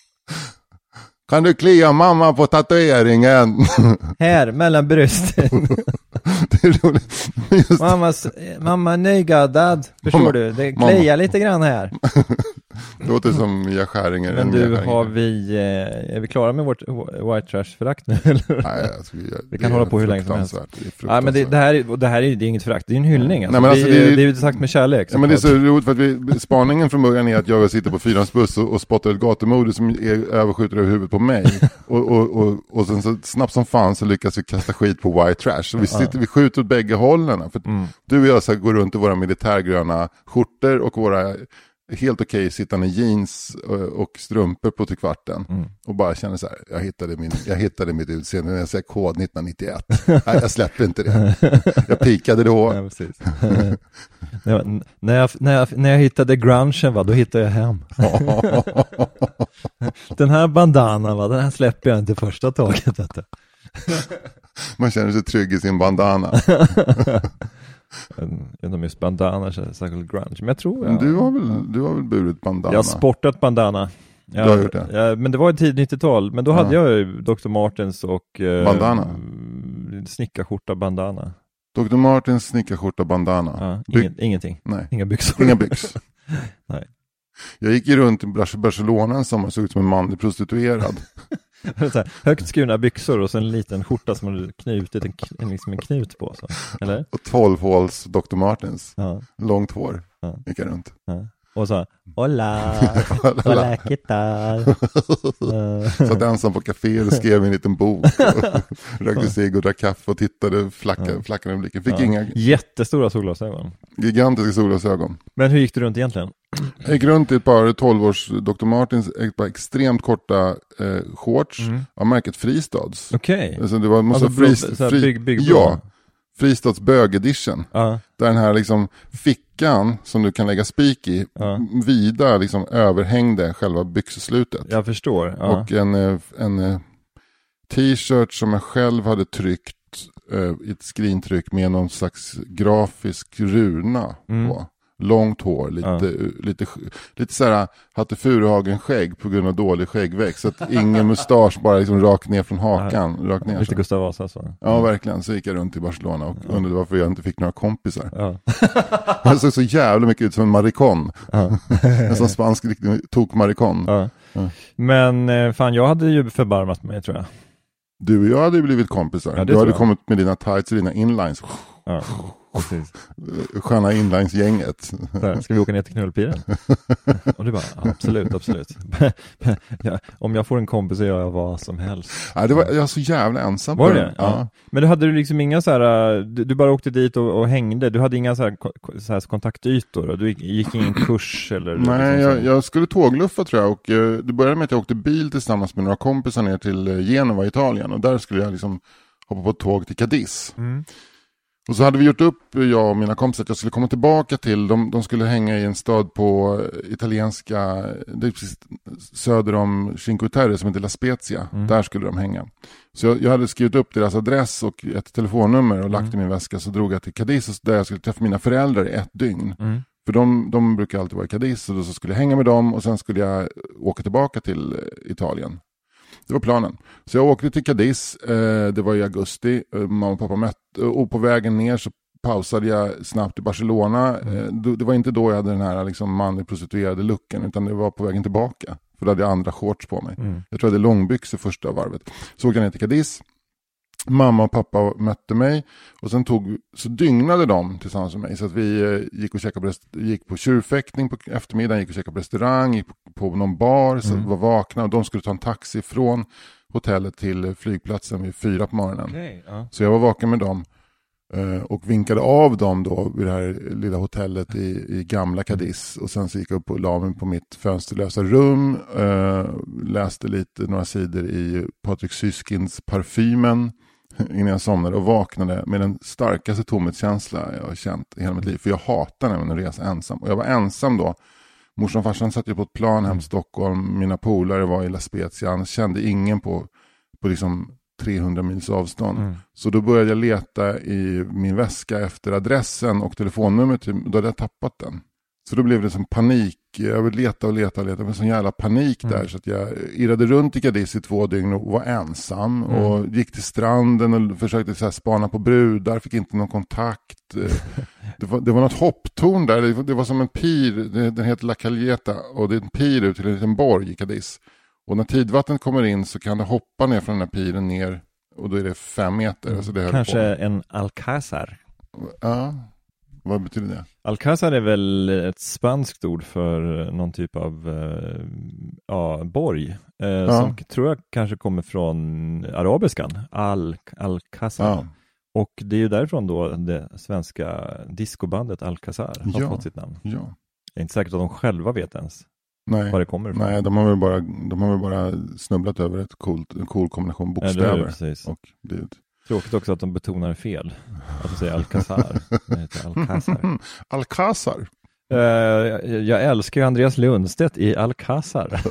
Kan du klia mamma på tatueringen? Här, mellan brösten. Det är roligt. Just... Mammas, mamma är nygaddad. Förstår mamma, du? Det kliar mamma. Lite grann här. Det låter som Mia Skäringer. Men du, har vi, är vi klara med vårt white trash-förakt nu? Eller? Nej, alltså, vi, vi kan hålla på hur länge som helst. Det ja, men det, det här, det här är, det är inget förakt, det är en hyllning. Alltså. Nej, men alltså, det, det, det är ju sagt med kärlek. Ja, men det är så roligt för att vi, spaningen från början är att jag sitter på fyrans buss och, och spottar ett gatumode som är, överskjuter över huvudet på mig. och, och, och, och sen så snabbt som fan så lyckas vi kasta skit på white trash. Så vi, sitter, vi skjuter åt bägge hållen. För mm. du och jag så går runt i våra militärgröna skjortor och våra helt okej okay, sittande jeans och, och strumpor på till kvarten. Mm. Och bara känner så här, jag hittade, min, jag hittade mitt utseende när jag säger kod nittonhundranittioett. Nej, jag släpper inte det. Jag pikade då. Ja, precis. när, jag, när, jag, när jag hittade grungen, va, då hittade jag hem. Den här bandanan, va, den här släpper jag inte första taget. Detta. Man känner sig trygg i sin bandana. En just bandana särskilt grunge. Men jag tror Men jag... du har väl, du har väl burit bandana? Jag har sportat bandana. Jag, du har gjort det? Ja, men det var i tidigt nittiotal. Men då hade ja. jag ju doktor Martens och... Eh, bandana? Snickarskjorta bandana. doktor Martens snickarskjorta bandana? Ja, ingen, By- ingenting. Nej. Inga byxor. Inga byxor. Nej. Jag gick ju runt i Barcelona en sommar och såg ut som en man prostituerad. Så här, högt skurna byxor och så en liten skjorta som hade knutit en, en, liksom en knut på. Så. Eller? Och tolv håls doktor Martens. Ja. Långt hår. Ja. Gick jag runt. Ja. Och så, hola, hola, ¿qué tal? Satt ensam på café och skrev en liten bok. Och rökte cigg och drack kaffe och tittade flacka, ja. flackade med blicken. Fick ja. inga... Jättestora solglasögon. Gigantiska solglasögon. Men hur gick du runt egentligen? Jag gick runt i ett par tolv års doktor Martens, ett par extremt korta eh, shorts mm. av märket Fristads. Okej. Okay. Alltså det var måste alltså, frist, bro, fri, bygg, bygg, ja, Fristads bög edition. Uh. Där den här liksom fickan som du kan lägga spik i uh. vida liksom överhängde själva byxslutet. Jag förstår. Uh. Och en, en t-shirt som jag själv hade tryckt uh, i ett skrintryck med någon slags grafisk runa mm. på. Långt hår, lite, ja. lite, lite så här Hatte Furuhagen-skägg på grund av dålig skäggväxt. Så att ingen mustasch bara liksom rakt ner från hakan. Ja. Rakt ner lite Gustav Vasa så. Ja, ja, verkligen. Så gick jag runt i Barcelona och ja. undrade varför jag inte fick några kompisar. Ja. Jag såg så jävla mycket ut som en maricon. Ja. En sån spansk riktig tok maricon. Ja. Ja. Men fan, jag hade ju förbarmat mig tror jag. Du och jag hade ju blivit kompisar. Ja, du hade jag. kommit med dina tights och dina inlines. Ja. Precis. Sköna inlinesgänget. Där, ska vi åka ner till knullpiren? Och du bara, absolut, absolut. Ja, om jag får en kompis så gör jag vad som helst. Ja, det var, jag var så jävla ensam var på det? det. Ja. Ja. Men du hade du liksom inga så här, du, du bara åkte dit och, och hängde. Du hade inga så här, så här kontaktytor. Och du gick ingen kurs eller? Nej, liksom jag, jag skulle tågluffa tror jag. Och uh, det började med att jag åkte bil tillsammans med några kompisar ner till uh, Genova, Italien. Och där skulle jag liksom hoppa på ett tåg till Cadiz. Mm. Och så hade vi gjort upp, jag och mina kompisar, att jag skulle komma tillbaka till, de, de skulle hänga i en stad på italienska, det är precis söder om Cinque Terre som heter La Spezia, mm. där skulle de hänga. Så jag, jag hade skrivit upp deras adress och ett telefonnummer och lagt mm. i min väska, så drog jag till Cadiz där jag skulle träffa mina föräldrar i ett dygn. Mm. För de, de brukar alltid vara i Cadiz, och då så skulle jag hänga med dem och sen skulle jag åka tillbaka till Italien. Det var planen. Så jag åkte till Cadiz, eh, det var i augusti, eh, mamma och pappa mötte, och på vägen ner så pausade jag snabbt i Barcelona. Mm. Eh, det, det var inte då jag hade den här liksom, manlig prostituerade looken, utan det var på vägen tillbaka. För då hade jag andra shorts på mig. Mm. Jag tror jag hade långbyxor första varvet. Så åkte jag ner till Cadiz. Mamma och pappa mötte mig och sen tog, så dygnade de tillsammans med mig, så att vi eh, gick och käkade på, rest, gick på tjurfäktning på eftermiddagen, gick och käkade på restaurang, gick på, på någon bar, så mm. var vakna, och de skulle ta en taxi från hotellet till flygplatsen vid fyra på morgonen. Okay, ja. Så jag var vaken med dem eh, och vinkade av dem då vid det här lilla hotellet i, i gamla Cadiz, och sen så gick jag upp och la mig på mitt fönsterlösa rum, eh, läste lite några sidor i Patrik Syskins Parfymen innan jag somnade, och vaknade med den starkaste tomhetskänsla jag har känt i hela mitt liv. För jag hatar nämligen att resa ensam. Och jag var ensam då. Morsan och farsan satt ju på ett plan hem till Stockholm. Mina polare var i La Spezia. Jag kände ingen på, på liksom trehundra mils avstånd. Mm. Så då började jag leta i min väska efter adressen och telefonnumret. Då hade jag tappat den. Så då blev det som panik. Jag ville leta och leta och leta. Det var sån jävla panik där. Mm. Så att jag irrade runt i Cadiz i två dygn och var ensam. Mm. Och gick till stranden och försökte så här spana på brudar. Fick inte någon kontakt. det, var, det var något hopptorn där. Det var, det var som en pir. Det, den heter La Caleta. Och det är en pir ut till en liten borg i Cadiz. Och när tidvattnet kommer in så kan det hoppa ner från den här piren ner. Och då är det fem meter. Mm. Så det kanske en alcázar. Ja. Vad betyder det? Alcázar är väl ett spanskt ord för någon typ av eh, ja, borg. Eh, ja. Som tror jag kanske kommer från arabiskan. Al, Alcázar. Ja. Och det är ju därifrån då det svenska discobandet Alcázar har ja. fått sitt namn. Ja. Det är inte säkert att de själva vet ens Nej. var det kommer ifrån. Nej, de har väl bara, de har väl bara snubblat över ett coolt, en cool kombination bokstäver. Ja, precis. Och det är tråkigt också att de betonar fel. Att de säger Alcázar. Det heter Alcázar. Alcázar. Uh, jag, jag älskar ju Andreas Lundstedt i Alcázar.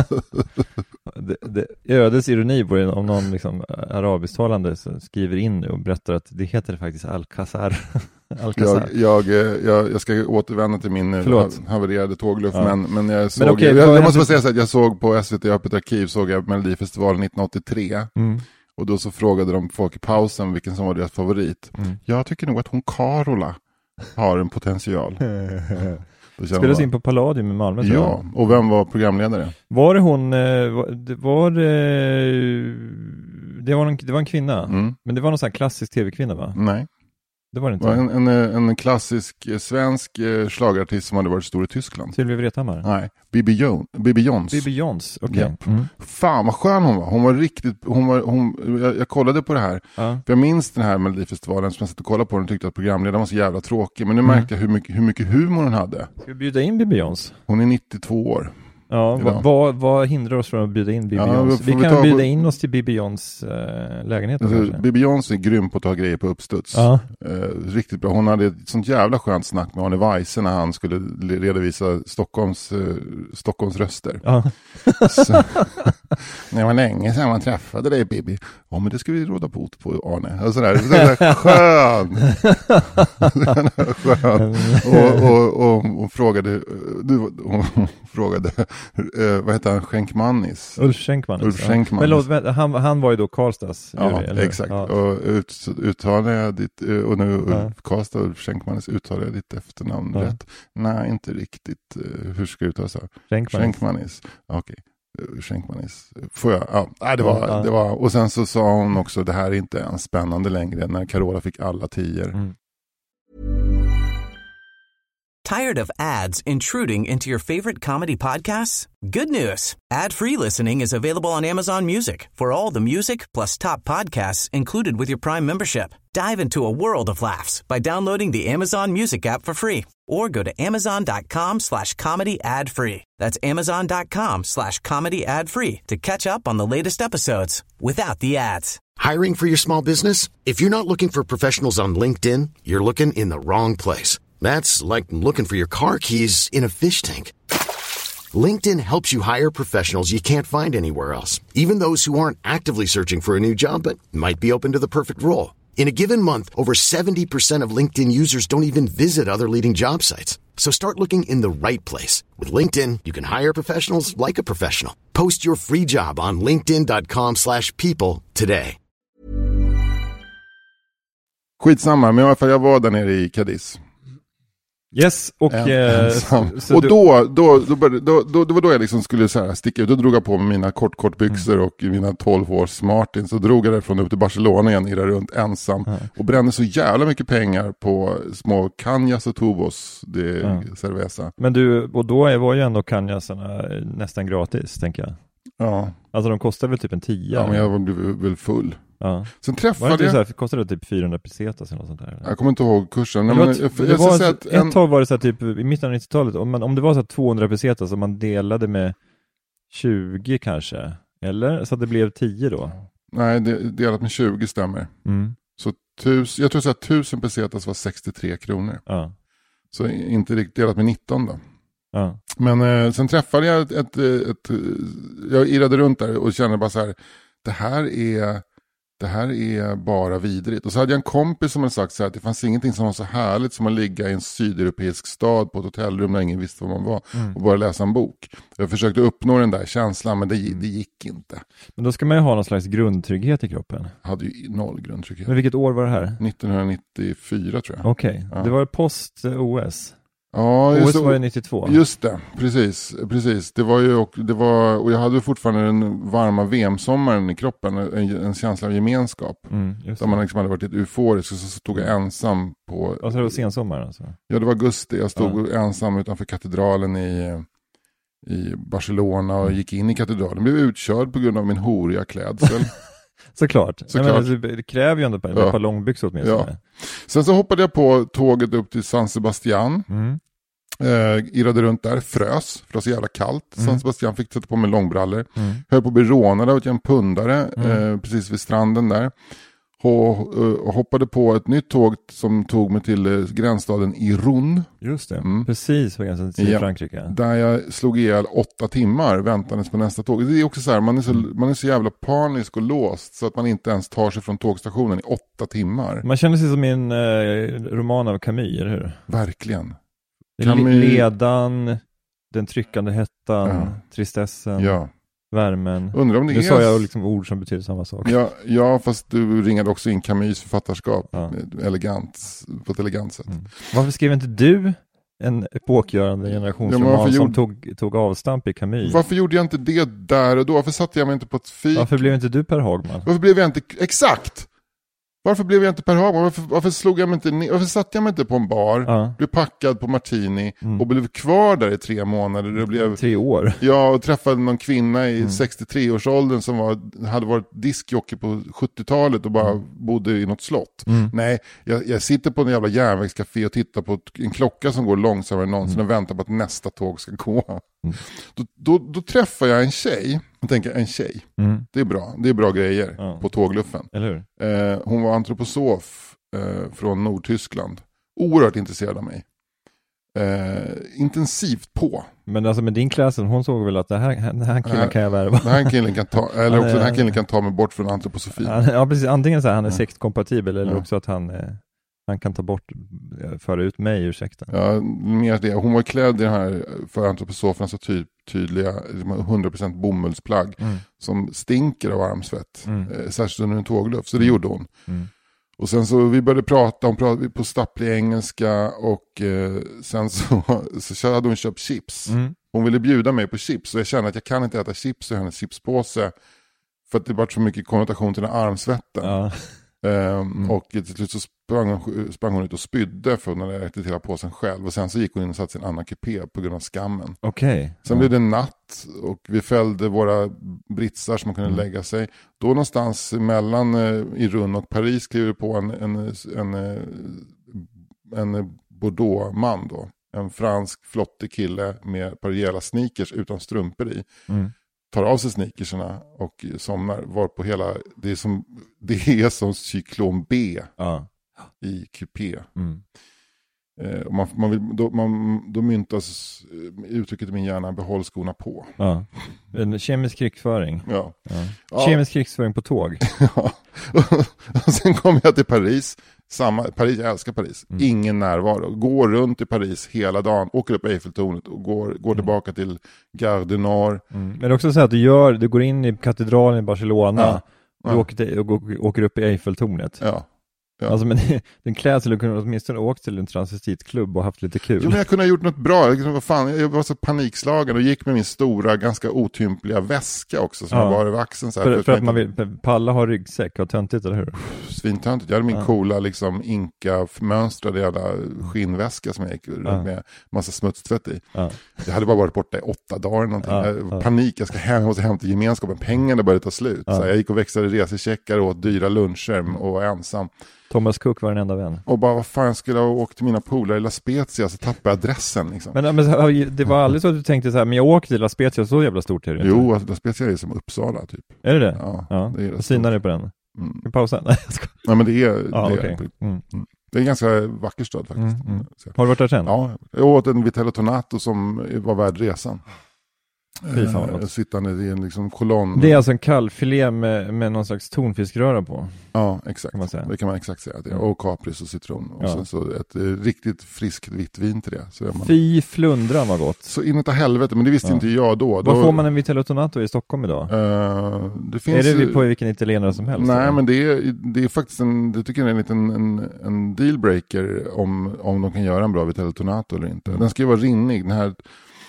det, det ödes ironi på det om någon liksom arabisktalande skriver in och berättar att det heter faktiskt Alcázar. Alcazar. Jag, jag, jag, jag ska återvända till min Förlåt. havererade tågluff, Ja. men, men jag såg, Men okej, jag, vad jag hände- måste bara säga så att jag såg på S V T Öppet arkiv, såg jag Melodifestivalen nittonhundraåttiotre, Mm. och då så frågade de folk i pausen vilken som var deras favorit. Mm. Jag tycker nog att hon Carola har en potential. Då känner Spelades man- in på Palladium i Malmö. tror Ja, jag. och vem var programledare? Var det hon, eh, var det, var det, det, var en, det var en kvinna, Mm. men det var någon sån här klassisk tv-kvinna va? Nej, Det var det det var inte. en, en, en klassisk eh, svensk eh, schlagerartist som hade varit stor i Tyskland. Sylvia Vrethammar? Nej, Bibi Jon, Bibi Jons. Bibi Jons, okej. Japp. Mm. Fan vad skön hon var. Hon var riktigt, hon var, hon, jag, jag kollade på det här. Ja. För jag minns den här Melodifestivalen som jag satt och kollade på den och tyckte att programledaren var så jävla tråkig. Men nu Mm. märkte jag hur mycket, hur mycket humor hon hade. Ska vi bjuda in Bibi Jons? Hon är nittiotvå år. Ja, Idag. vad, vad, vad hindrar oss från att bjuda in Bibi Ja, Jons? får Vi vi kan ta- bjuda in oss till Bibi Jons eh, lägenhet Alltså, kanske. Bibi Jons är grym på att ta grejer på uppstuds. Ja. Eh, riktigt bra. Hon hade ett sånt jävla skönt snack med Arne Weise när han skulle le- redovisa Stockholms, eh, Stockholms röster. Ja. Så, det var länge sedan man träffade dig, Bibi. Ja, men det ska vi råda bot på, Arne. Och sådär, sådär skön. skön. Och, och, och, och frågade, du, hon frågade, eh, vad heter han, Schenkmanis? Ulf Schenkman. Ulf ja. Schenkman. Men låt, vänta, han, han var ju då Karlstads Ja, jury, eller hur? exakt. Ja. Och ut, uttalar jag ditt, och nu Ja. Ulf Karlstad, Ulf Schenkmanis, uttalar jag ditt efternamn Ja. rätt? Nej, inte riktigt. Eh, Hur ska jag uttala så? Schenkman. Schenkmanis. Okej. Eh, Schenkmanis. Får jag? Ja, nej, det var, Ja. det var. Och sen så sa hon också, det här är inte ens spännande längre, när Carola fick alla tior. Mm. Tired of ads intruding into your favorite comedy podcasts? Good news. Ad-free listening is available on Amazon Music for all the music plus top podcasts included with your Prime membership. Dive into a world of laughs by downloading the Amazon Music app for free or go to amazon.com slash comedy ad free. That's amazon.com slash comedy ad free to catch up on the latest episodes without the ads. Hiring for your small business? If you're not looking for professionals on LinkedIn, you're looking in the wrong place. That's like looking for your car keys in a fish tank. LinkedIn helps you hire professionals you can't find anywhere else, even those who aren't actively searching for a new job but might be open to the perfect role. In a given month, over seventy percent of LinkedIn users don't even visit other leading job sites. So start looking in the right place. With LinkedIn, you can hire professionals like a professional. Post your free job on linkedin.com slash people today. Skitsamma, men i alla fall jag var där nere i Cadiz. Yes, och... En, eh, ensam. så och du- då, då, då, började, då, då, det var då jag liksom skulle så här sticka ut. Då drog jag på mig mina kort, kort byxor Mm. och mina tolv års Martin. Så drog jag därifrån upp till Barcelona igen, irrade runt ensam. Ja. Och brände så jävla mycket pengar på små Cañas och Tubos de Ja. Cerveza. Men du, och då är- var ju ändå kanjasarna nästan gratis, tänker jag. Ja, Alltså de kostar väl typ en tia? ja men jag blev väl full. Ja. Sen Var det träffade inte så jag... här, kostade det typ fyrahundra pesetas eller något sånt där? eller? Jag kommer inte ihåg kursen. Nej, Det men, var, jag, det jag, var, ska säga att en, ett tag var det så här typ i mitten av nittiotalet, om, man, om det var så här tvåhundra pesetas och man delade med tjugo kanske, eller? Så att det blev tio då? nej, det, delat med tjugo stämmer. Mm. Så tus, jag tror så att tusen pesetas var sextiotre kronor. Ja. Så inte riktigt delat med nitton då. Ja. Men eh, sen träffade jag ett, ett, ett, jag irrade runt där och kände bara så här, det här är, det här är bara vidrigt. Och så hade jag en kompis som hade sagt så här, att det fanns ingenting som var så härligt som att ligga i en sydeuropeisk stad på ett hotellrum där ingen visste var man var Mm. och bara läsa en bok. Jag försökte uppnå den där känslan, men det, det gick inte. Men då ska man ju ha någon slags grundtrygghet i kroppen. Jag hade ju noll grundtrygghet. Men vilket år var det här? nittonhundranittiofyra tror jag. Okej, Ja. det var post-O S. Ja, O S just, var ju nittiotvå. just det, precis, precis. Det var ju och, det var, och jag hade fortfarande den varma V M-sommaren i kroppen, en, en känsla av gemenskap. Mm, just Där det. man liksom hade varit lite euforisk och så stod jag ensam på... Alltså det var sensommar alltså. Ja, det var augusti. Jag stod ensam utanför katedralen i, i Barcelona och gick in i katedralen. Blev utkörd på grund av min horiga klädsel. Såklart. Såklart. Nej, men alltså, det kräver ju ändå ett par, Ja. ett par långbyxor åtminstone. Sen så hoppade jag på tåget upp till San Sebastian. Mm. Eh, irrade runt där, frös, för det var så jävla kallt. Mm. San Sebastian fick sätta på mig långbrallor. Mm. Höll på att bli rånad av en pundare Mm. eh, precis vid stranden där. och hoppade på ett nytt tåg som tog mig till gränsstaden Irun. Just det, mm. precis på gränsen till ja, Frankrike. Där jag slog ihjäl åtta timmar väntandes på nästa tåg. Det är också så här, man är så, man är så jävla panisk och låst så att man inte ens tar sig från tågstationen i åtta timmar. Man känner sig som i en eh, roman av Camus, eller hur? Verkligen. Camus... Ledan, den tryckande hettan, ja. tristessen. Ja. Värmen. Undrar om det nu är... sa jag liksom ord som betyder samma sak. Ja, ja, fast du ringade också in Camus författarskap. Ja. Elegant, på ett elegant sätt. Mm. Varför skrev inte du en epokgörande generationsroman ja, som gjorde... tog, tog avstamp i Camus? Varför gjorde jag inte det där och då? Varför satte jag mig inte på ett fik? Varför blev inte du Per Hagman? Varför blev jag inte... Exakt! Varför blev jag inte Per Hagman? Varför, varför slog jag mig inte ner? Varför satt jag mig inte på en bar, ja. blev packad på martini mm. och blev kvar där i tre månader? Det blev, tre år? Ja, och träffade någon kvinna i mm. sextiotre-årsåldern som var, hade varit diskjockey på sjuttiotalet och bara mm. bodde i något slott. Mm. Nej, jag, jag sitter på en jävla järnvägscafé och tittar på en klocka som går långsammare än någonsin mm. och väntar på att nästa tåg ska gå. Mm. Då, då, då träffar jag en tjej. Jag tänker, en tjej. Mm. Det är bra. Det är bra grejer ja. på tågluffen. Eller hur? Eh, hon var antroposof eh, från Nordtyskland. Oerhört intresserad av mig. Eh, intensivt på. Men alltså med din klassen, hon såg väl att det här, den här killen här, kan jag värva. Den här killen kan ta, eller också den här killen kan ta mig bort från antroposofin. Ja, precis. Antingen så här, han är sektkompatibel eller ja. också att han... Eh, Han kan ta bort, föra ut mig ur sekten. Ja, mer det. Hon var klädd i den här för antroposoferna så ty- tydliga hundra procent bomullsplagg mm. som stinker av armsvett. Mm. Eh, särskilt under en tågluft. Så det mm. gjorde hon. Mm. Och sen så vi började prata, hon pratade på stapplig engelska och eh, sen så, så hade hon köpt chips. Mm. Hon ville bjuda mig på chips och jag kände att jag kan inte äta chips i hennes chipspåse för att det var så mycket konnotation till den armsvetten. Ja. Um, mm. Och till slut så sprang hon, sprang hon ut och spydde för hon hade ätit hela påsen själv. Och sen så gick hon in och satt sig i en annan kupé på grund av skammen. Okay. Sen mm. blev det natt och vi fällde våra britsar som man kunde mm. lägga sig. Då någonstans mellan uh, Irun och Paris skriver på en, en, en, en, en Bordeaux-man då. En fransk flottig kille med ett par rejäla sneakers utan strumpor i. Mm. Tar av sig sneakersarna och somnar var på hela, det är som, det är som cyklon B ja. i kupé. Mm. Eh, och man, man vill, då, man, då myntas uttrycket i min hjärna, behåll skorna på. Ja. En kemisk krigsföring. Ja. Ja. Kemisk ja. krigsföring på tåg. Ja. Och sen kom jag till Paris. Samma, Paris, jag älskar Paris. Mm. Ingen närvaro. Går runt i Paris hela dagen. Åker upp Eiffeltornet och går, går mm. tillbaka till Gare du Nord. Mm. Men det är också så att du, gör, du går in i katedralen i Barcelona. Ja. Ja. Du åker, till, och åker upp i Eiffeltornet. Ja. Ja. Alltså, men den klädsel kunde åtminstone åkt till en transvestitklubb och haft lite kul. Jo, men jag kunde ha gjort något bra. Jag, vad fan, jag var så panikslagen och gick med min stora, ganska otympliga väska också som ja. var över axeln. Så här, för, för, för att man vill, Palla har ryggsäck och töntigt, eller hur? Svintöntigt. Jag hade min ja. coola, liksom, inka-mönstrade jävla skinnväska som jag gick ja. med massa smutstvätt i. Ja. Jag hade bara varit borta i åtta dagar eller någonting. Ja. Jag, panik, jag ska hem, jag måste hem till gemenskapen. Pengarna började ta slut. Ja. Så jag gick och växlade resecheckar och åt dyra luncher och var ensam. Thomas Cook var den enda vän. Och bara, vad fan, skulle jag ha åkt till mina polare i La Spezia så tappade jag adressen liksom. Men, men det var aldrig så att du tänkte så här, men jag åkte till La Spezia, så jävla stort är det inte? Jo, La Spezia är som Uppsala typ. Är det det? Ja, ja. det är det. Synar du på den? Mm. Ska vi pausa? Nej, jag ska... Nej, men det är, ja, det, okay. är mm. Mm. det är en ganska vacker stad faktiskt. Mm. Mm. Har du varit där sen? Ja, jag åt en Vitello Tonato som var värd resan. Fy fan vad gott. Sittande i en liksom kolonn. Det är alltså en kallfilé med, med någon slags tonfiskröra på. Ja, exakt. Kan man säga. Det kan man exakt säga. Det. Mm. Och kapris och citron. Och ja. sen så ett eh, riktigt friskt vitt vin till det. Så man... Fy flundran var gott. Så inåt helvete, men det visste ja. inte jag då. Var då... får man en Vitello Tonato i Stockholm idag? Uh, det finns... Är det på vilken italienare som helst? Nej, eller? men det är, det är faktiskt en, det tycker jag är en liten en, en dealbreaker om, om de kan göra en bra Vitello Tonato eller inte. Mm. Den ska ju vara rinnig. Den här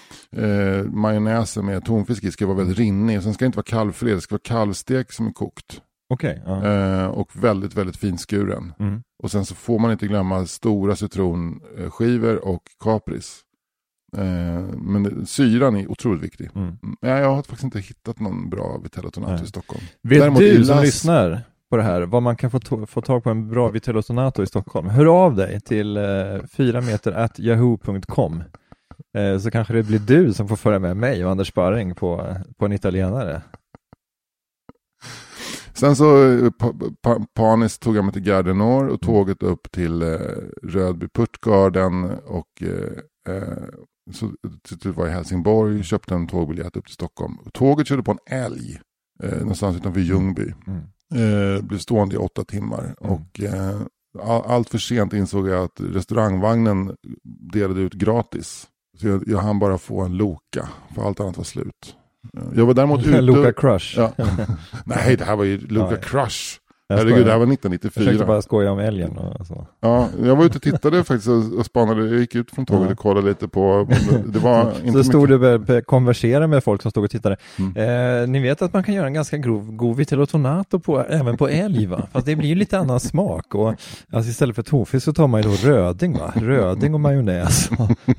Eh, majonnäsen med tonfisk i ska vara väldigt rinnig. Och sen ska det inte vara kalvfilé, det ska vara kalvstek som är kokt. Okej. Okay, uh. eh, och väldigt, väldigt finskuren. Mm. Och sen så får man inte glömma stora citronskivor och kapris. Eh, men det, syran är otroligt viktig. Mm. Ja, jag har faktiskt inte hittat någon bra Vitello Tonato i Stockholm. Vet Däremot du Las... som lyssnar på det här, vad man kan få, to- få tag på en bra Vitello Tonato i Stockholm? Hör av dig till eh, fyra meter at yahoo punkt com. Så kanske det blir du som får föra med mig och Anders Sparring på, på en italienare. Sen så pa, pa, paniskt tog jag mig till Gare du Nord och tåget upp till eh, Rödby Puttgarden och eh, eh, så till var i Helsingborg, köpte en tågbiljett upp till Stockholm. Tåget körde på en älg eh, någonstans utanför Ljungby. Mm. Eh, blev stående i åtta timmar mm. och eh, all, allt för sent insåg jag att restaurangvagnen delade ut gratis. Så jag, jag hann bara få en Loka, för allt annat var slut. Jag var däremot ute... Loka Crush. Ja. Nej, det här var ju Loka ja. Crush. Herregud, det här var nittonhundranittiofyra. Jag försökte bara skoja om älgen och så. Ja, jag var ute och tittade faktiskt och spanade. Jag gick ut från tåget ja. och kollade lite på... Det var så inte så stod mycket... du och började konversera med folk som stod och tittade. Mm. Eh, ni vet att man kan göra en ganska grov, god vitello tonato på, även på älg, va? Fast det blir ju lite annan smak. Och, alltså istället för tofu så tar man ju då röding, va? Röding och majonnäs.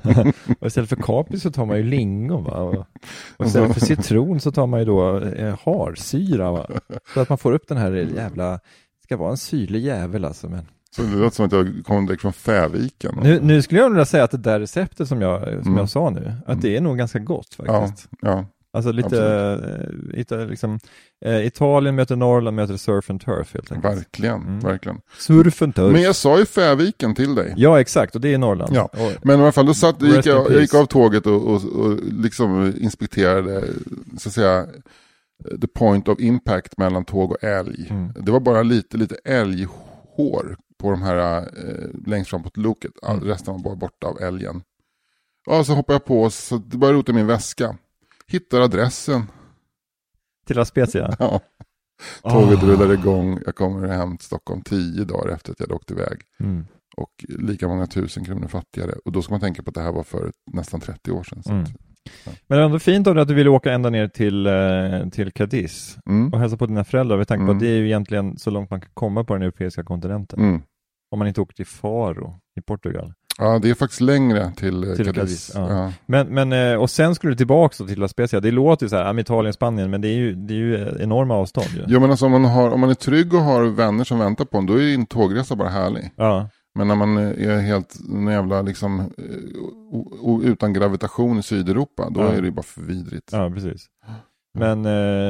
Och istället för kapris så tar man ju lingon, va? Och, och istället för citron så tar man ju då eh, harsyra, va? Så att man får upp den här jävla... Det ska vara en syrlig jävel alltså. Men... Så det låter som att jag kom direkt från Färviken. Nu, nu skulle jag vilja säga att det där receptet som jag, som mm. jag sa nu, att mm. det är nog ganska gott faktiskt. Ja, ja. Alltså lite äh, liksom, äh, Italien möter Norrland möter surf and turf helt enkelt. Verkligen, mm. verkligen. Surf and turf. Men jag sa ju Färviken till dig. Ja, exakt, och det är Norrland. Ja. Och, men i alla fall, då satt, gick jag, jag gick av tåget och, och, och liksom inspekterade, så att säga, the point of impact mellan tåg och älg. Mm. Det var bara lite, lite älghår på de här eh, längst fram på loket. All, mm. Resten var bara borta av älgen. Ja, så hoppade jag på, så det började rota i min väska. Hittar adressen. Till La Spezia? Ja. Tåget oh. rullade igång. Jag kommer hem till Stockholm tio dagar efter att jag hade åkt iväg. Mm. Och lika många tusen kronor fattigare. Och då ska man tänka på att det här var för nästan trettio år sedan. Så mm. att, ja. Men det är ändå fint av dig att du ville åka ända ner till, eh, till Cadiz mm. och hälsa på dina föräldrar. Vi tänker mm. på att det är ju egentligen så långt man kan komma på den europeiska kontinenten. Mm. Om man inte åker till Faro i Portugal. Ja, det är faktiskt längre till, till Cadiz. Cadiz ja. Ja. Men, men, och sen skulle du tillbaka till La Spezia. Det låter ju så här, Italien, Spanien, men det är ju, det är ju enorma avstånd. Ju. Jo, men alltså om man, har, om man är trygg och har vänner som väntar på en, då är ju en tågresa bara härlig. Ja. Men när man är helt jävla liksom o, o, utan gravitation i Sydeuropa, då ja. är det bara för vidrigt. Ja, precis. Men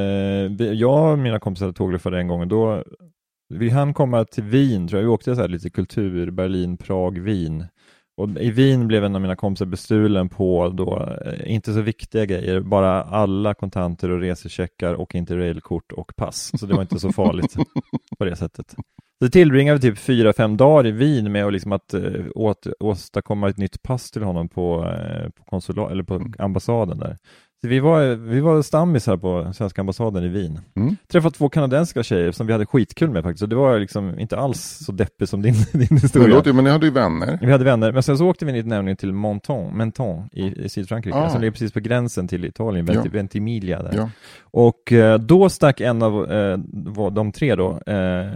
eh, jag och mina kompisar tågluffade en gång, då vi hann komma till Wien, tror jag. Vi åkte så här lite kultur, Berlin, Prag, Wien. Och i Wien blev en av mina kompisar bestulen på då, eh, inte så viktiga grejer, bara alla kontanter och resecheckar och interrailkort och pass. Så det var inte så farligt på det sättet. Så tillbringade vi typ fyra, fem dagar i Wien med att, liksom att äh, åt, åstadkomma ett nytt pass till honom på, äh, på, konsulat, eller på mm. ambassaden där. Så vi var, vi var stammis här på svenska ambassaden i Wien. Mm. Träffade två kanadensiska tjejer som vi hade skitkul med faktiskt. Och det var liksom inte alls så deppigt som din, din historia. Men, låter, men ni hade ju vänner. Vi hade vänner. Men sen så åkte vi nämligen till Menton, Menton i, i Sydfrankrike. Ah. Som ligger precis på gränsen till Italien, ja. Ventimiglia där. Ja. Och eh, då stack en av eh, de tre då. Eh,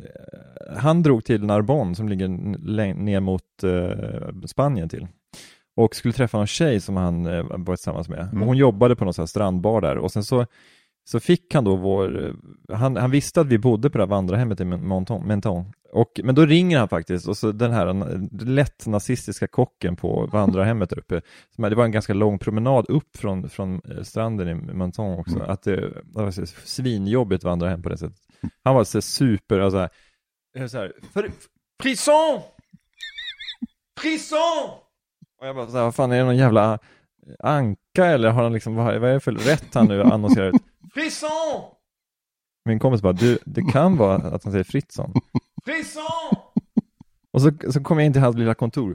han drog till Narbonne som ligger ner mot eh, Spanien till. Och skulle träffa en tjej som han eh, var tillsammans med. Mm. Och hon jobbade på någon sån här strandbar där. Och sen så, så fick han då vår... Han, han visste att vi bodde på det här vandrarhemmet i Menton. Menton. Och, men då ringer han faktiskt. Och så den här lätt nazistiska kocken på vandrarhemmet där uppe. Som, det var en ganska lång promenad upp från, från stranden i Menton också. Mm. Att det, det var så svinjobbigt vandrarhem på det sättet. Han var så super... Alltså, så här... Frisson! Frisson! Och jag bara så här, vad fan är det någon jävla anka eller har han liksom, vad är det för rätt han nu annonserar ut? Frisson! Min kompis bara, du, det kan vara att han säger Fritzson. Frisson! Och så, så kom jag in till hans lilla kontor.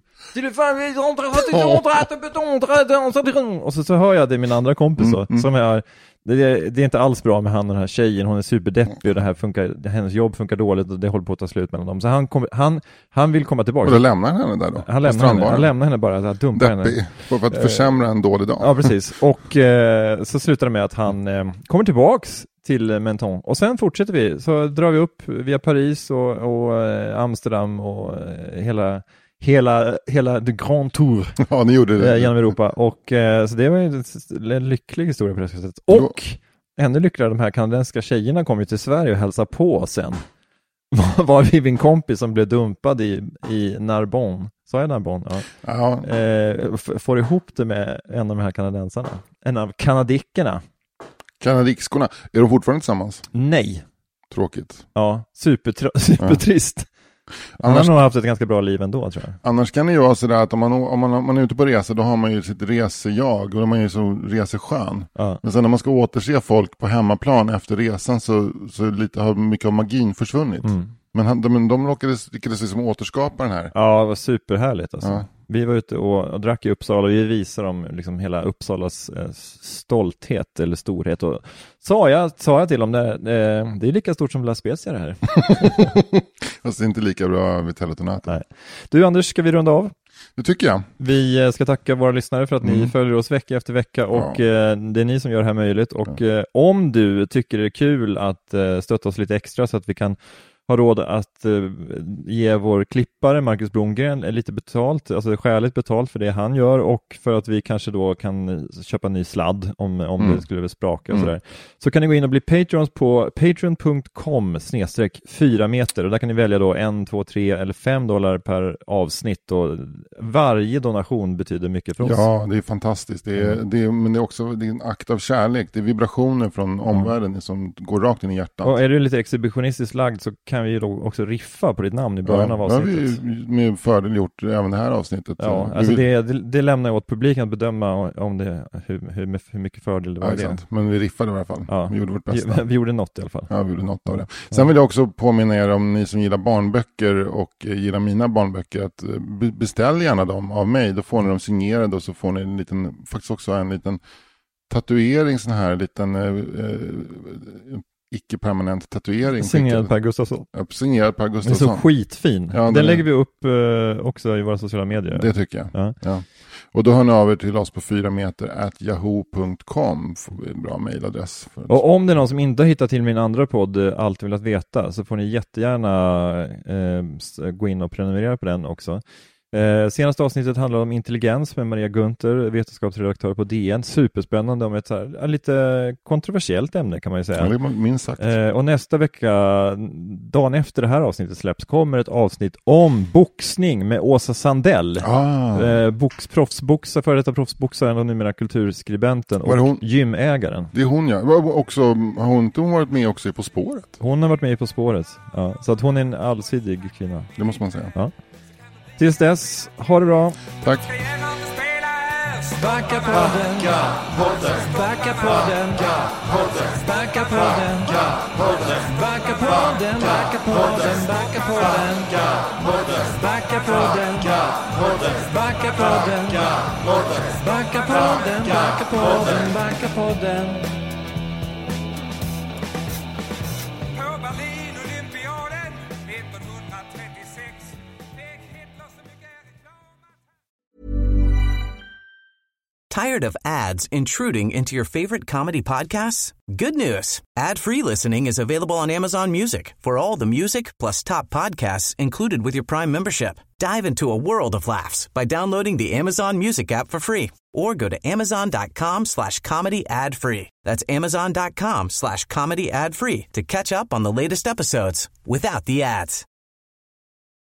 Och så, så hör jag det min andra kompis då, mm, mm. som är, det, är, det är inte alls bra med han och den här tjejen. Hon är superdeppig och det här funkar, hennes jobb funkar dåligt och det håller på att ta slut mellan dem. Så han, kom, han, han vill komma tillbaka. Och då lämnar han henne där då? Han lämnar henne, han lämnar henne bara, att dumpa deppig, henne. För att försämra en dålig dag. Ja, precis. Och eh, så slutar det med att han eh, kommer tillbaks till Menton. Och sen fortsätter vi. Så drar vi upp via Paris och, och eh, Amsterdam och eh, hela... Hela, hela The Grand Tour ja, ni gjorde det. Genom Europa. Och, eh, så det var ju en lycklig historia på det sättet. Och jo. ännu lyckligare, de här kanadensiska tjejerna kom ju till Sverige och hälsade på sen. Var vi min kompis som blev dumpad i, i Narbonne. Sa jag Narbonne? Ja. ja. Eh, f- får ihop det med en av de här kanadensarna. En av kanadickerna. Kanadikskorna. Är de fortfarande tillsammans? Nej. Tråkigt. Ja, supertr- supertrist. Ja. Han Annars, har nog haft ett ganska bra liv ändå, tror jag. Annars kan det ju vara sådär att om man, om, man, om man är ute på resa, då har man ju sitt resejag och då är man ju så reseskön. Ja. Men sen när man ska återse folk på hemmaplan efter resan så, så lite, har mycket av magin försvunnit. Mm. Men han, de, de lyckades, lyckades liksom återskapa den här. Ja, det var superhärligt alltså. Ja. Vi var ute och, och drack i Uppsala och vi visade dem liksom hela Uppsalas eh, stolthet eller storhet. Och sa jag, sa jag till dem, det, eh, det är lika stort som La Spezia det här. Fast det är inte lika bra vid Teletonato. Nej. Du Anders, ska vi runda av? Det tycker jag. Vi ska tacka våra lyssnare för att ni mm. följer oss vecka efter vecka och ja. eh, det är ni som gör det här möjligt. Och ja. eh, om du tycker det är kul att eh, stötta oss lite extra så att vi kan har råd att uh, ge vår klippare Marcus Blomgren lite betalt, alltså skäligt betalt för det han gör och för att vi kanske då kan köpa en ny sladd om, om mm. det skulle väl spraka och mm. sådär. Så kan ni gå in och bli patrons på patreon punkt com snedstreck fyra meter och där kan ni välja då en, två, tre eller fem dollar per avsnitt och varje donation betyder mycket för oss. Ja, det är fantastiskt. Det är, mm. det är, men det är också det är en akt av kärlek. Det är vibrationer från omvärlden mm. som går rakt in i hjärtat. Och är du lite exhibitionistiskt lagd så kan vi ju då också riffa på ditt namn i början ja, av avsnittet. Ja, vi med fördel gjort även det här avsnittet. Ja, alltså det, det, det lämnar åt publiken att bedöma om det, hur, hur, hur mycket fördel det var. Ja, det. Men vi riffade i alla fall. Ja. Vi gjorde vårt bästa. Vi, vi gjorde något i alla fall. Ja, vi gjorde något av det. Sen vill jag också påminna er om ni som gillar barnböcker och gillar mina barnböcker att beställ gärna dem av mig. Då får ni dem signerade och så får ni en liten, faktiskt också en liten tatuering, sån här liten eh, icke-permanent tatuering. Signerad Per Gustafsson. Ja, signerad Per Gustafsson. Den är så skitfin. Ja, den, den lägger vi upp eh, också i våra sociala medier. Det tycker jag. Ja. Ja. Och då hör ni av er till oss på fyra meter at yahoo punkt com. Får vi en bra mejladress. Och om det är någon som inte har hittat till min andra podd Allt vill att veta så får ni jättegärna eh, gå in och prenumerera på den också. Eh, senaste avsnittet handlar om intelligens med Maria Gunther, vetenskapsredaktör på D N. Superspännande om ett så här, lite kontroversiellt ämne kan man ju säga. Ja, det är minst sagt. Eh, och nästa vecka, dagen efter det här avsnittet släpps, kommer ett avsnitt om boxning med Åsa Sandell. Ah. Eh, box, proffsboxare, före detta proffsboxaren och numera kulturskribenten och hon? gymägaren. Det är hon, ja. Också, har hon inte varit med också i På spåret? Hon har varit med i På spåret. Ja. Så att hon är en allsidig kvinna. Det måste man säga. Ja. Tills dess, ha det bra. Tack. Backa podden, backa podden, backa podden, backa podden, backa podden, backa podden, backa podden, backa podden, backa podden, backa podden, backa podden. På Berlin Olympiaden nittonhundratrettiosex fick Hitler så mycket reklam. Tired of ads intruding into your favorite comedy podcasts? Good news. Ad-free listening is available on Amazon Music for all the music plus top podcasts included with your Prime membership. Dive into a world of laughs by downloading the Amazon Music app for free or go to amazon.com slash comedy ad free. That's amazon.com slash comedy ad free to catch up on the latest episodes without the ads.